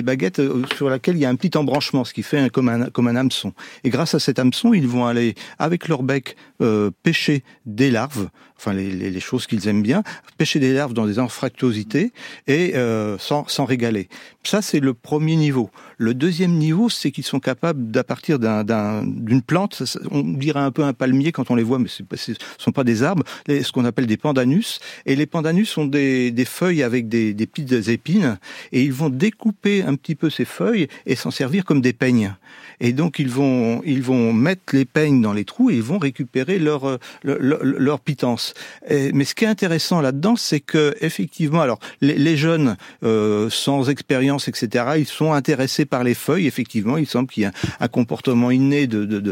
sur lesquelles il y a un petit embranchement, ce qui fait comme un hameçon. Et grâce à cet hameçon, ils vont aller, avec leur bec, pêcher des larves, enfin les choses qu'ils aiment bien, pêcher des larves dans des anfractuosités et s'en régaler. Ça, c'est le premier niveau. Le deuxième niveau, c'est qu'ils sont capables, à partir d'une plante, on dirait un peu un palmier quand on les voit, mais ce sont pas des arbres, ce qu'on appelle des pandanus. Et les pandanus sont des feuilles avec des petites épines, et ils vont découper un petit peu ces feuilles et s'en servir comme des peignes. Et donc ils vont mettre les peignes dans les trous et ils vont récupérer leur pitance. Mais ce qui est intéressant là-dedans, c'est que effectivement, alors les jeunes sans expérience, etc., ils sont intéressés par les feuilles. Effectivement, il semble qu'il y a un comportement inné de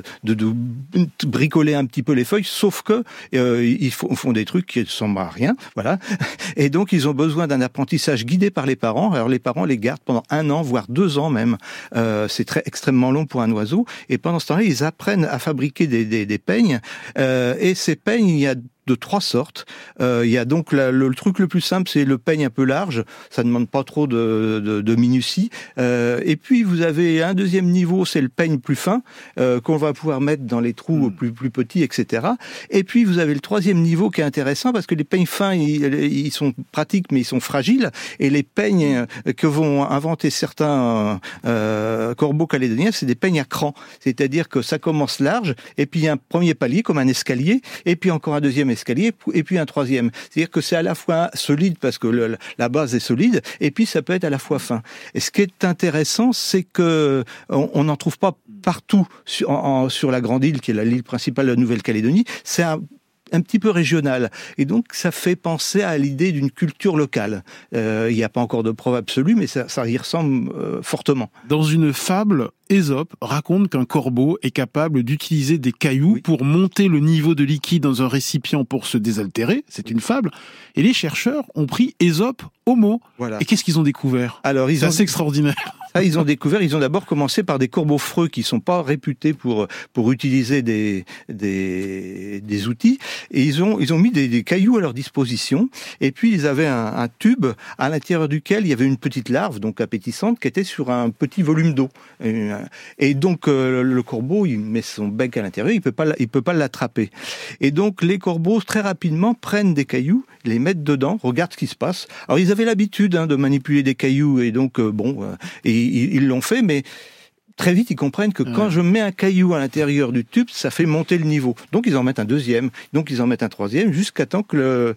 bricoler un petit peu les feuilles, sauf que ils font des trucs qui ne ressemblent à rien, voilà. Et donc ils ont besoin d'un apprentissage guidé par les parents. Alors les parents les gardent pendant 1 an, voire 2 ans même. C'est extrêmement long pour un oiseau. Et pendant ce temps-là, ils apprennent à fabriquer des peignes. Et ces peignes, il y a de 3 sortes. Il y a donc le truc le plus simple, c'est le peigne un peu large. Ça ne demande pas trop de minutie. Et puis vous avez un deuxième niveau, c'est le peigne plus fin qu'on va pouvoir mettre dans les trous plus petits, etc. Et puis vous avez le 3e niveau qui est intéressant parce que les peignes fins, ils sont pratiques mais ils sont fragiles. Et les peignes que vont inventer certains corbeaux calédoniens, c'est des peignes à cran. C'est-à-dire que ça commence large et puis il y a un premier palier comme un escalier et puis encore un deuxième escalier et puis un 3e. C'est-à-dire que c'est à la fois solide parce que la base est solide et puis ça peut être à la fois fin. Et ce qui est intéressant, c'est que on n'en trouve pas partout sur la grande île qui est l'île principale de la Nouvelle-Calédonie. C'est un petit peu régional. Et donc, ça fait penser à l'idée d'une culture locale. Il n'y a pas encore de preuve absolue, mais ça y ressemble fortement. Dans une fable, Ésope raconte qu'un corbeau est capable d'utiliser des cailloux pour monter le niveau de liquide dans un récipient pour se désaltérer. C'est une fable. Et les chercheurs ont pris Ésope au mot. Voilà. Et qu'est-ce qu'ils ont découvert ? Alors, c'est assez extraordinaire. Ils ont d'abord commencé par des corbeaux freux qui sont pas réputés pour utiliser des outils, et ils ont mis des cailloux à leur disposition, et puis ils avaient un tube à l'intérieur duquel il y avait une petite larve, donc appétissante, qui était sur un petit volume d'eau. Et donc le corbeau, il met son bec à l'intérieur, il peut pas l'attraper. Et donc les corbeaux très rapidement prennent des cailloux, les mettent dedans, regardent ce qui se passe. Alors ils avaient l'habitude de manipuler des cailloux, et donc et ils l'ont fait, mais très vite ils comprennent que quand je mets un caillou à l'intérieur du tube, ça fait monter le niveau. Donc ils en mettent un deuxième, donc ils en mettent un troisième, jusqu'à temps que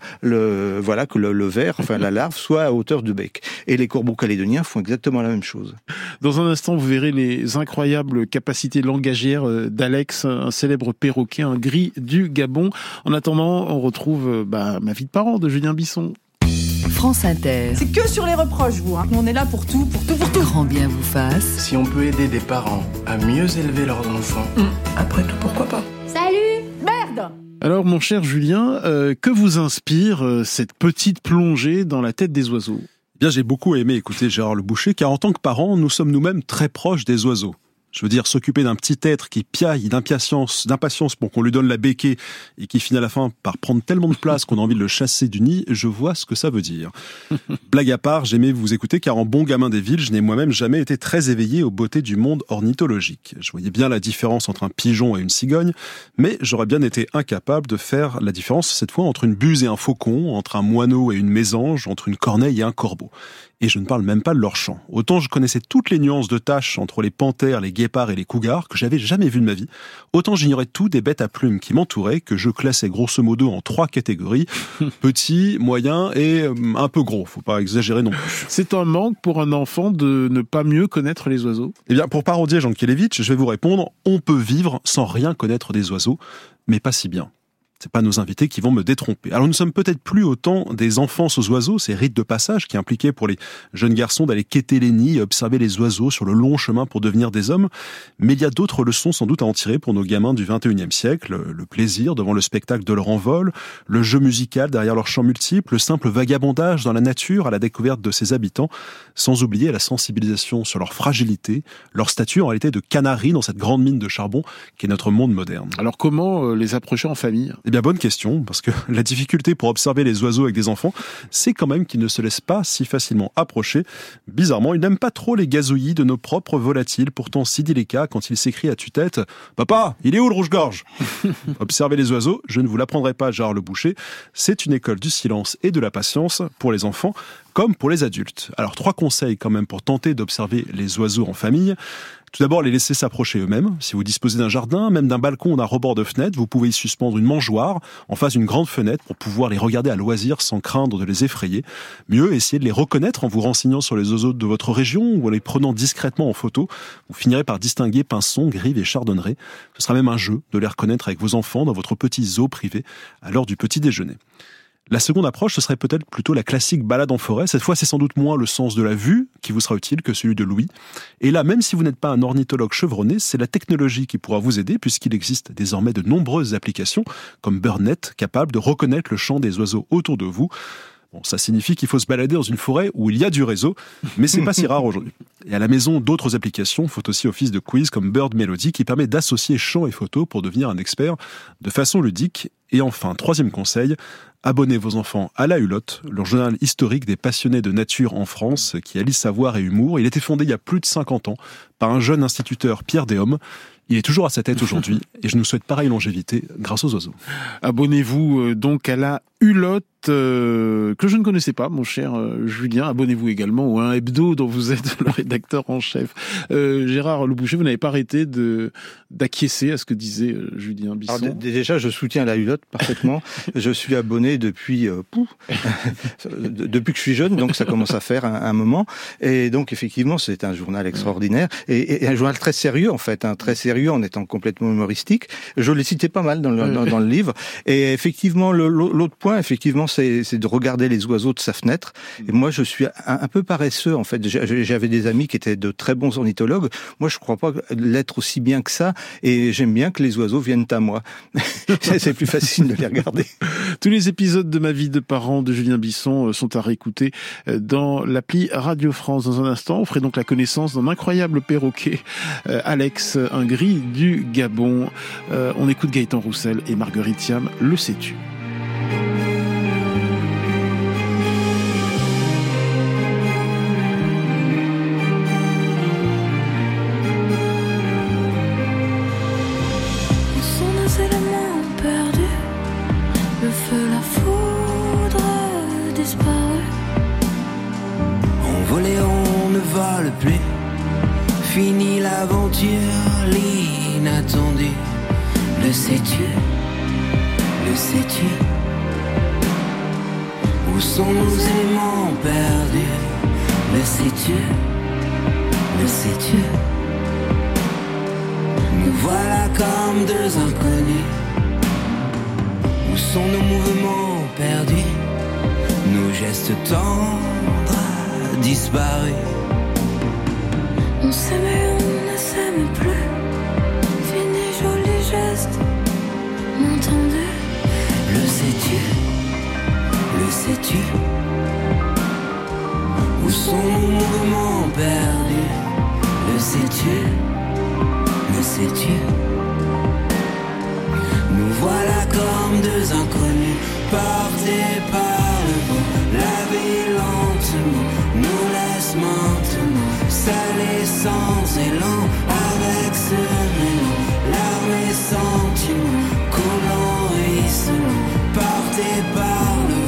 le ver, enfin la larve, soit à hauteur du bec. Et les corbeaux calédoniens font exactement la même chose. Dans un instant, vous verrez les incroyables capacités langagières d'Alex, un célèbre perroquet, un gris du Gabon. En attendant, on retrouve Ma vie de parent de Julien Bisson. France Inter. C'est que sur les reproches, vous. On est là pour tout. Grand bien vous fasse. Si on peut aider des parents à mieux élever leurs enfants, après tout, pourquoi pas ? Salut ! Merde ! Alors, mon cher Julien, que vous inspire cette petite plongée dans la tête des oiseaux ? Eh bien, j'ai beaucoup aimé écouter Gérard Le Boucher, car en tant que parents, nous sommes nous-mêmes très proches des oiseaux. Je veux dire, s'occuper d'un petit être qui piaille d'impatience pour qu'on lui donne la béquée et qui finit à la fin par prendre tellement de place qu'on a envie de le chasser du nid, je vois ce que ça veut dire. Blague à part, j'aimais vous écouter car en bon gamin des villes, je n'ai moi-même jamais été très éveillé aux beautés du monde ornithologique. Je voyais bien la différence entre un pigeon et une cigogne, mais j'aurais bien été incapable de faire la différence cette fois entre une buse et un faucon, entre un moineau et une mésange, entre une corneille et un corbeau. Et je ne parle même pas de leur chant. Autant je connaissais toutes les nuances de taches entre les panthères, les guépards et les cougars que j'avais jamais vu de ma vie, autant j'ignorais tout des bêtes à plumes qui m'entouraient, que je classais grosso modo en 3 catégories, petit, moyen et un peu gros. Faut pas exagérer non plus. C'est un manque pour un enfant de ne pas mieux connaître les oiseaux ? Eh bien, pour parodier Jankélévitch, je vais vous répondre, on peut vivre sans rien connaître des oiseaux, mais pas si bien. C'est pas nos invités qui vont me détromper. Alors nous sommes peut-être plus autant des enfances aux oiseaux, ces rites de passage qui impliquaient pour les jeunes garçons d'aller quêter les nids et observer les oiseaux sur le long chemin pour devenir des hommes. Mais il y a d'autres leçons sans doute à en tirer pour nos gamins du 21e siècle. Le plaisir devant le spectacle de leur envol, le jeu musical derrière leurs chants multiples, le simple vagabondage dans la nature à la découverte de ses habitants, sans oublier la sensibilisation sur leur fragilité, leur statut en réalité de canaries dans cette grande mine de charbon qu'est notre monde moderne. Alors comment les approcher en famille ? Eh bien, bonne question, parce que la difficulté pour observer les oiseaux avec des enfants, c'est quand même qu'ils ne se laissent pas si facilement approcher. Bizarrement, ils n'aiment pas trop les gazouillis de nos propres volatiles, pourtant si délicats quand ils s'écrient à tue-tête « Papa, il est où le rouge-gorge ?» Observer les oiseaux, je ne vous l'apprendrai pas, Gérard Le Boucher, c'est une école du silence et de la patience pour les enfants comme pour les adultes. Alors 3 conseils quand même pour tenter d'observer les oiseaux en famille. Tout d'abord, les laisser s'approcher eux-mêmes. Si vous disposez d'un jardin, même d'un balcon ou d'un rebord de fenêtre, vous pouvez y suspendre une mangeoire en face d'une grande fenêtre pour pouvoir les regarder à loisir sans craindre de les effrayer. Mieux, essayez de les reconnaître en vous renseignant sur les oiseaux de votre région ou en les prenant discrètement en photo. Vous finirez par distinguer pinsons, grives et chardonnerets. Ce sera même un jeu de les reconnaître avec vos enfants dans votre petit zoo privé à l'heure du petit déjeuner. La seconde approche, ce serait peut-être plutôt la classique balade en forêt. Cette fois, c'est sans doute moins le sens de la vue qui vous sera utile que celui de l'ouïe. Et là, même si vous n'êtes pas un ornithologue chevronné, c'est la technologie qui pourra vous aider puisqu'il existe désormais de nombreuses applications comme BirdNet, capables de reconnaître le chant des oiseaux autour de vous. Bon, ça signifie qu'il faut se balader dans une forêt où il y a du réseau, mais c'est pas si rare aujourd'hui. Et à la maison, d'autres applications font aussi office de quiz comme Bird Melody qui permet d'associer chant et photo pour devenir un expert de façon ludique. Et enfin, 3e conseil, abonnez vos enfants à La Hulotte, le journal historique des passionnés de nature en France qui allie savoir et humour. Il a été fondé il y a plus de 50 ans par un jeune instituteur, Pierre Déhomme. Il est toujours à sa tête aujourd'hui et je nous souhaite pareille longévité grâce aux oiseaux. Abonnez-vous donc à La Hulotte que je ne connaissais pas, mon cher Julien. Abonnez-vous également au 1 Hebdo dont vous êtes le rédacteur en chef. Gérard Leboucher, vous n'avez pas arrêté d'acquiescer à ce que disait Julien Bisson. Alors, déjà, je soutiens la Hulotte parfaitement. Je suis abonné depuis que je suis jeune, donc ça commence à faire un moment. Et donc, effectivement, c'est un journal extraordinaire et un journal très sérieux, en fait, très sérieux en étant complètement humoristique. Je l'ai cité pas mal dans le livre. Et effectivement, l'autre point, effectivement, c'est de regarder les oiseaux de sa fenêtre. Et moi, je suis un peu paresseux, en fait. J'avais des amis qui étaient de très bons ornithologues. Moi, je crois pas l'être aussi bien que ça. Et j'aime bien que les oiseaux viennent à moi. C'est plus facile de les regarder. Tous les épisodes de Ma vie de parent de Julien Bisson sont à réécouter dans l'appli Radio France. Dans un instant, on ferait donc la connaissance d'un incroyable perroquet, Alex, un gris du Gabon. On écoute Gaëtan Roussel et Marguerite Thiam, Le sais-tu ? Fini l'aventure, l'inattendu. Le sais-tu? Le sais-tu? Où sont nos aimants perdus? Le sais-tu? Le sais-tu? Nous voilà comme deux inconnus. Où sont nos mouvements perdus? Nos gestes tendres disparus. On s'aimait, on ne s'aime plus. Fini, joli geste, m'entendais? Le sais-tu? Le sais-tu? Où sont nos mouvements perdus? Le sais-tu? Le sais-tu? Nous voilà comme deux inconnus, portés par le vent. La vie lentement nous laisse maintenant. Seul et sans élan, avec ce mélange, larmes et sentiments, coulant et ruisselant, portés par le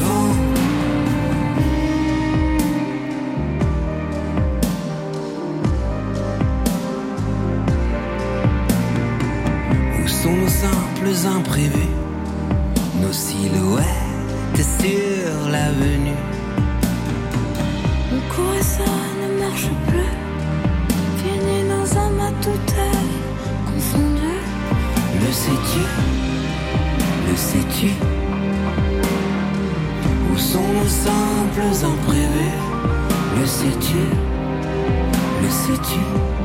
vent. Où sont nos simples imprévus, nos silhouettes sur l'avenue? On courait, ça ne marche plus. Fini dans un mat, tout est confondu. Le sais-tu? Le sais-tu? Où sont nos simples imprévus? Le sais-tu? Le sais-tu?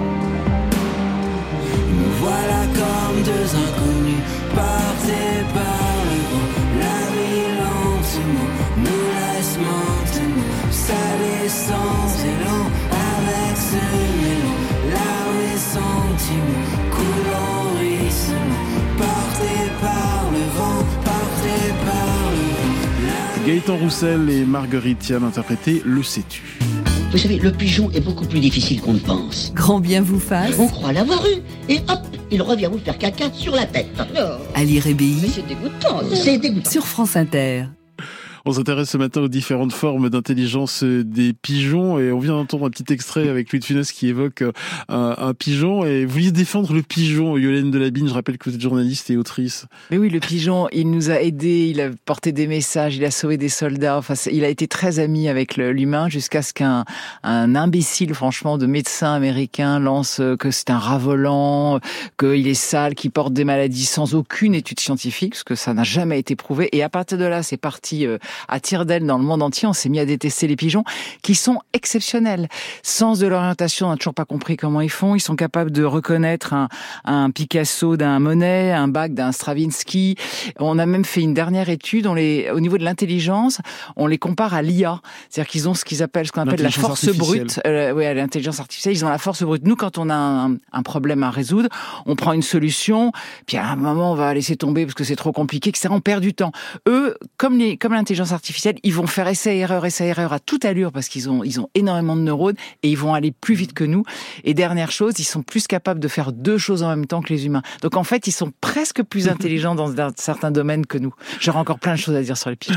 Nous voilà comme deux inconnus, portés par le vent. La vie lentement nous laisse maintenant, seul et sans élan, avec ce mélange, larmes et sentiments, coulant, ruisselant, portés par le vent, portés par le vent. Gaëtan Roussel et Marguerite Thiam interprétaient Le sais-tu. Vous savez, le pigeon est beaucoup plus difficile qu'on ne pense. Grand bien vous fasse. On croit l'avoir eu, et hop, il revient vous faire caca sur la tête. À lire EBI. Mais c'est dégoûtant, c'est dégoûtant. Sur France Inter. On s'intéresse ce matin aux différentes formes d'intelligence des pigeons et on vient d'entendre un petit extrait avec Louis de Funès qui évoque un pigeon. Et vous vouliez défendre le pigeon, Yolène Delabine, je rappelle que vous êtes journaliste et autrice. Mais oui, le pigeon, il nous a aidés, il a porté des messages, il a sauvé des soldats. Enfin, il a été très ami avec l'humain jusqu'à ce qu'un imbécile, franchement, de médecin américain lance que c'est un rat volant, qu'il est sale, qu'il porte des maladies sans aucune étude scientifique, parce que ça n'a jamais été prouvé. Et à partir de là, c'est parti à tire d'aile dans le monde entier. On s'est mis à détester les pigeons qui sont exceptionnels. Sens de l'orientation, on n'a toujours pas compris comment ils font. Ils sont capables de reconnaître un Picasso d'un Monet, un Bach d'un Stravinsky. On a même fait une dernière étude. Au niveau de l'intelligence, on les compare à l'IA. C'est-à-dire qu'ils ont ce qu'on appelle la force brute. Oui, à l'intelligence artificielle, ils ont la force brute. Nous, quand on a un problème à résoudre, on prend une solution, puis à un moment, on va laisser tomber parce que c'est trop compliqué, etc. On perd du temps. Eux, comme l'intelligence artificielle, ils vont faire essai-erreur à toute allure parce qu'ils ont énormément de neurones et ils vont aller plus vite que nous. Et dernière chose, ils sont plus capables de faire deux choses en même temps que les humains. Donc en fait, ils sont presque plus intelligents dans certains domaines que nous. J'aurais encore plein de choses à dire sur les pigeons.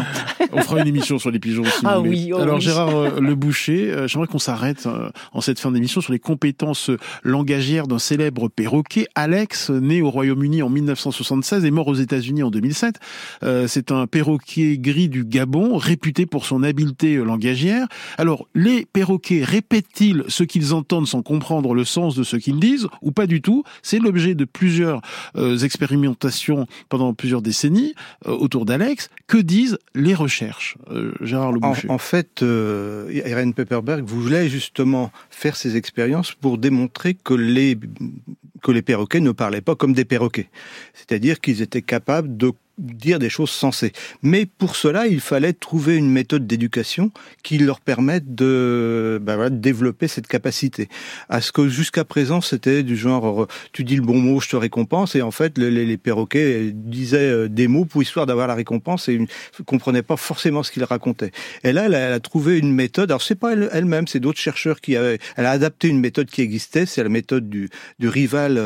On fera une émission sur les pigeons si vous voulez. Oui, Alors oui. Gérard Le Boucher, j'aimerais qu'on s'arrête en cette fin d'émission sur les compétences langagières d'un célèbre perroquet, Alex, né au Royaume-Uni en 1976 et mort aux États-Unis en 2007. C'est un perroquet gris du Gabon, réputé pour son habileté langagière. Alors, les perroquets répètent-ils ce qu'ils entendent sans comprendre le sens de ce qu'ils disent ou pas du tout? C'est l'objet de plusieurs expérimentations pendant plusieurs décennies autour d'Alex. Que disent les recherches, Gérard Le Boucher? En fait, Irene Pepperberg voulait justement faire ces expériences pour démontrer que les perroquets ne parlaient pas comme des perroquets. C'est-à-dire qu'ils étaient capables de dire des choses sensées. Mais pour cela, il fallait trouver une méthode d'éducation qui leur permette de développer cette capacité. À ce que jusqu'à présent, c'était du genre, tu dis le bon mot, je te récompense, et en fait, les perroquets disaient des mots pour histoire d'avoir la récompense et ne comprenaient pas forcément ce qu'ils racontaient. Et là, elle a trouvé une méthode, alors c'est pas elle-même, c'est d'autres chercheurs elle a adapté une méthode qui existait, c'est la méthode du rival,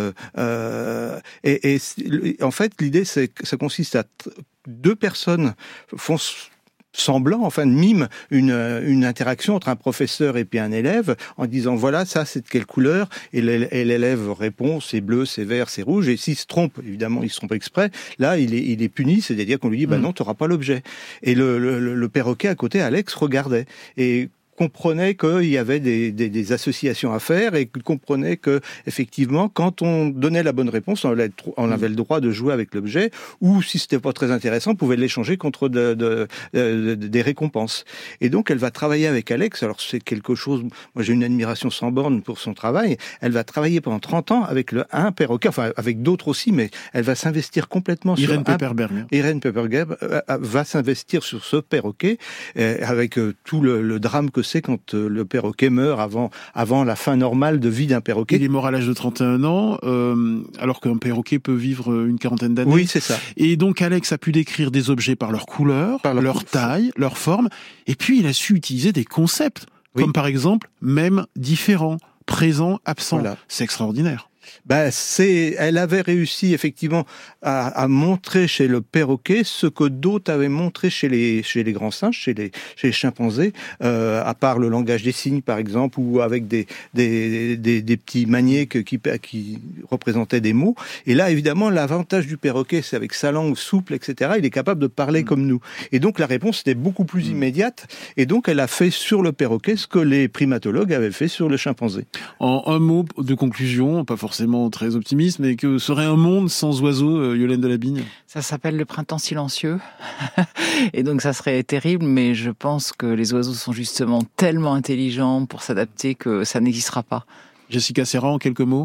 et en fait, l'idée, c'est que ça consiste à deux personnes font semblant, enfin mime une interaction entre un professeur et puis un élève en disant voilà, ça c'est de quelle couleur, et l'élève répond c'est bleu, c'est vert, c'est rouge, et s'il se trompe, évidemment il se trompe exprès, là il est puni, c'est-à-dire qu'on lui dit non, tu n'auras pas l'objet. Et le perroquet à côté, Alex, regardait et comprenait qu'il y avait des associations à faire et comprenait que effectivement, quand on donnait la bonne réponse, on avait le droit de jouer avec l'objet, ou si c'était pas très intéressant, on pouvait l'échanger contre des récompenses. Et donc, elle va travailler avec Alex. Alors, c'est quelque chose, moi j'ai une admiration sans borne pour son travail. Elle va travailler pendant 30 ans avec un perroquet, enfin avec d'autres aussi, mais elle va s'investir complètement sur Irene Pepperberg. Irene Pepperberg va s'investir sur ce perroquet avec tout le drame que c'est quand le perroquet meurt avant la fin normale de vie d'un perroquet. Il est mort à l'âge de 31 ans, alors qu'un perroquet peut vivre une quarantaine d'années. Oui, c'est ça. Et donc Alex a pu décrire des objets par leur couleur, leur taille, leur forme, et puis il a su utiliser des concepts, comme par exemple même différent, présent, absent. Voilà. C'est extraordinaire. Elle avait réussi effectivement à montrer chez le perroquet ce que d'autres avaient montré chez les grands singes, chez les chimpanzés, à part le langage des signes par exemple, ou avec des petits maniets qui représentaient des mots. Et là évidemment l'avantage du perroquet, c'est avec sa langue souple, etc. Il est capable de parler comme nous. Et donc la réponse était beaucoup plus immédiate. Et donc elle a fait sur le perroquet ce que les primatologues avaient fait sur le chimpanzé. En un mot de conclusion, pas forcément très optimiste, mais que serait un monde sans oiseaux, Yolène Delabigne? Ça s'appelle le printemps silencieux. Et donc ça serait terrible, mais je pense que les oiseaux sont justement tellement intelligents pour s'adapter que ça n'existera pas. Jessica Serra, en quelques mots?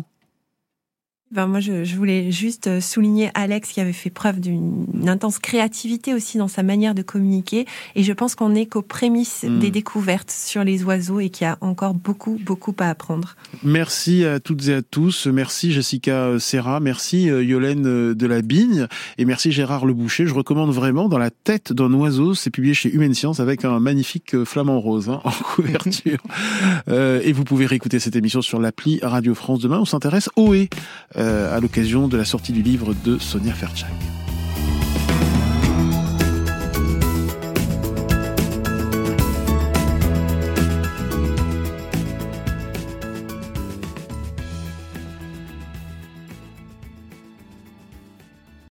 Moi, je voulais juste souligner Alex qui avait fait preuve d'une intense créativité aussi dans sa manière de communiquer. Et je pense qu'on n'est qu'aux prémices des découvertes sur les oiseaux et qu'il y a encore beaucoup, beaucoup à apprendre. Merci à toutes et à tous. Merci Jessica Serra. Merci Yolène Delabigne. Et merci Gérard Le Boucher. Je recommande vraiment Dans la tête d'un oiseau. C'est publié chez Humaine Science avec un magnifique flamant rose en couverture. Et vous pouvez réécouter cette émission sur l'appli Radio France. Demain, on s'intéresse au à l'occasion de la sortie du livre de Sonia Fertchak.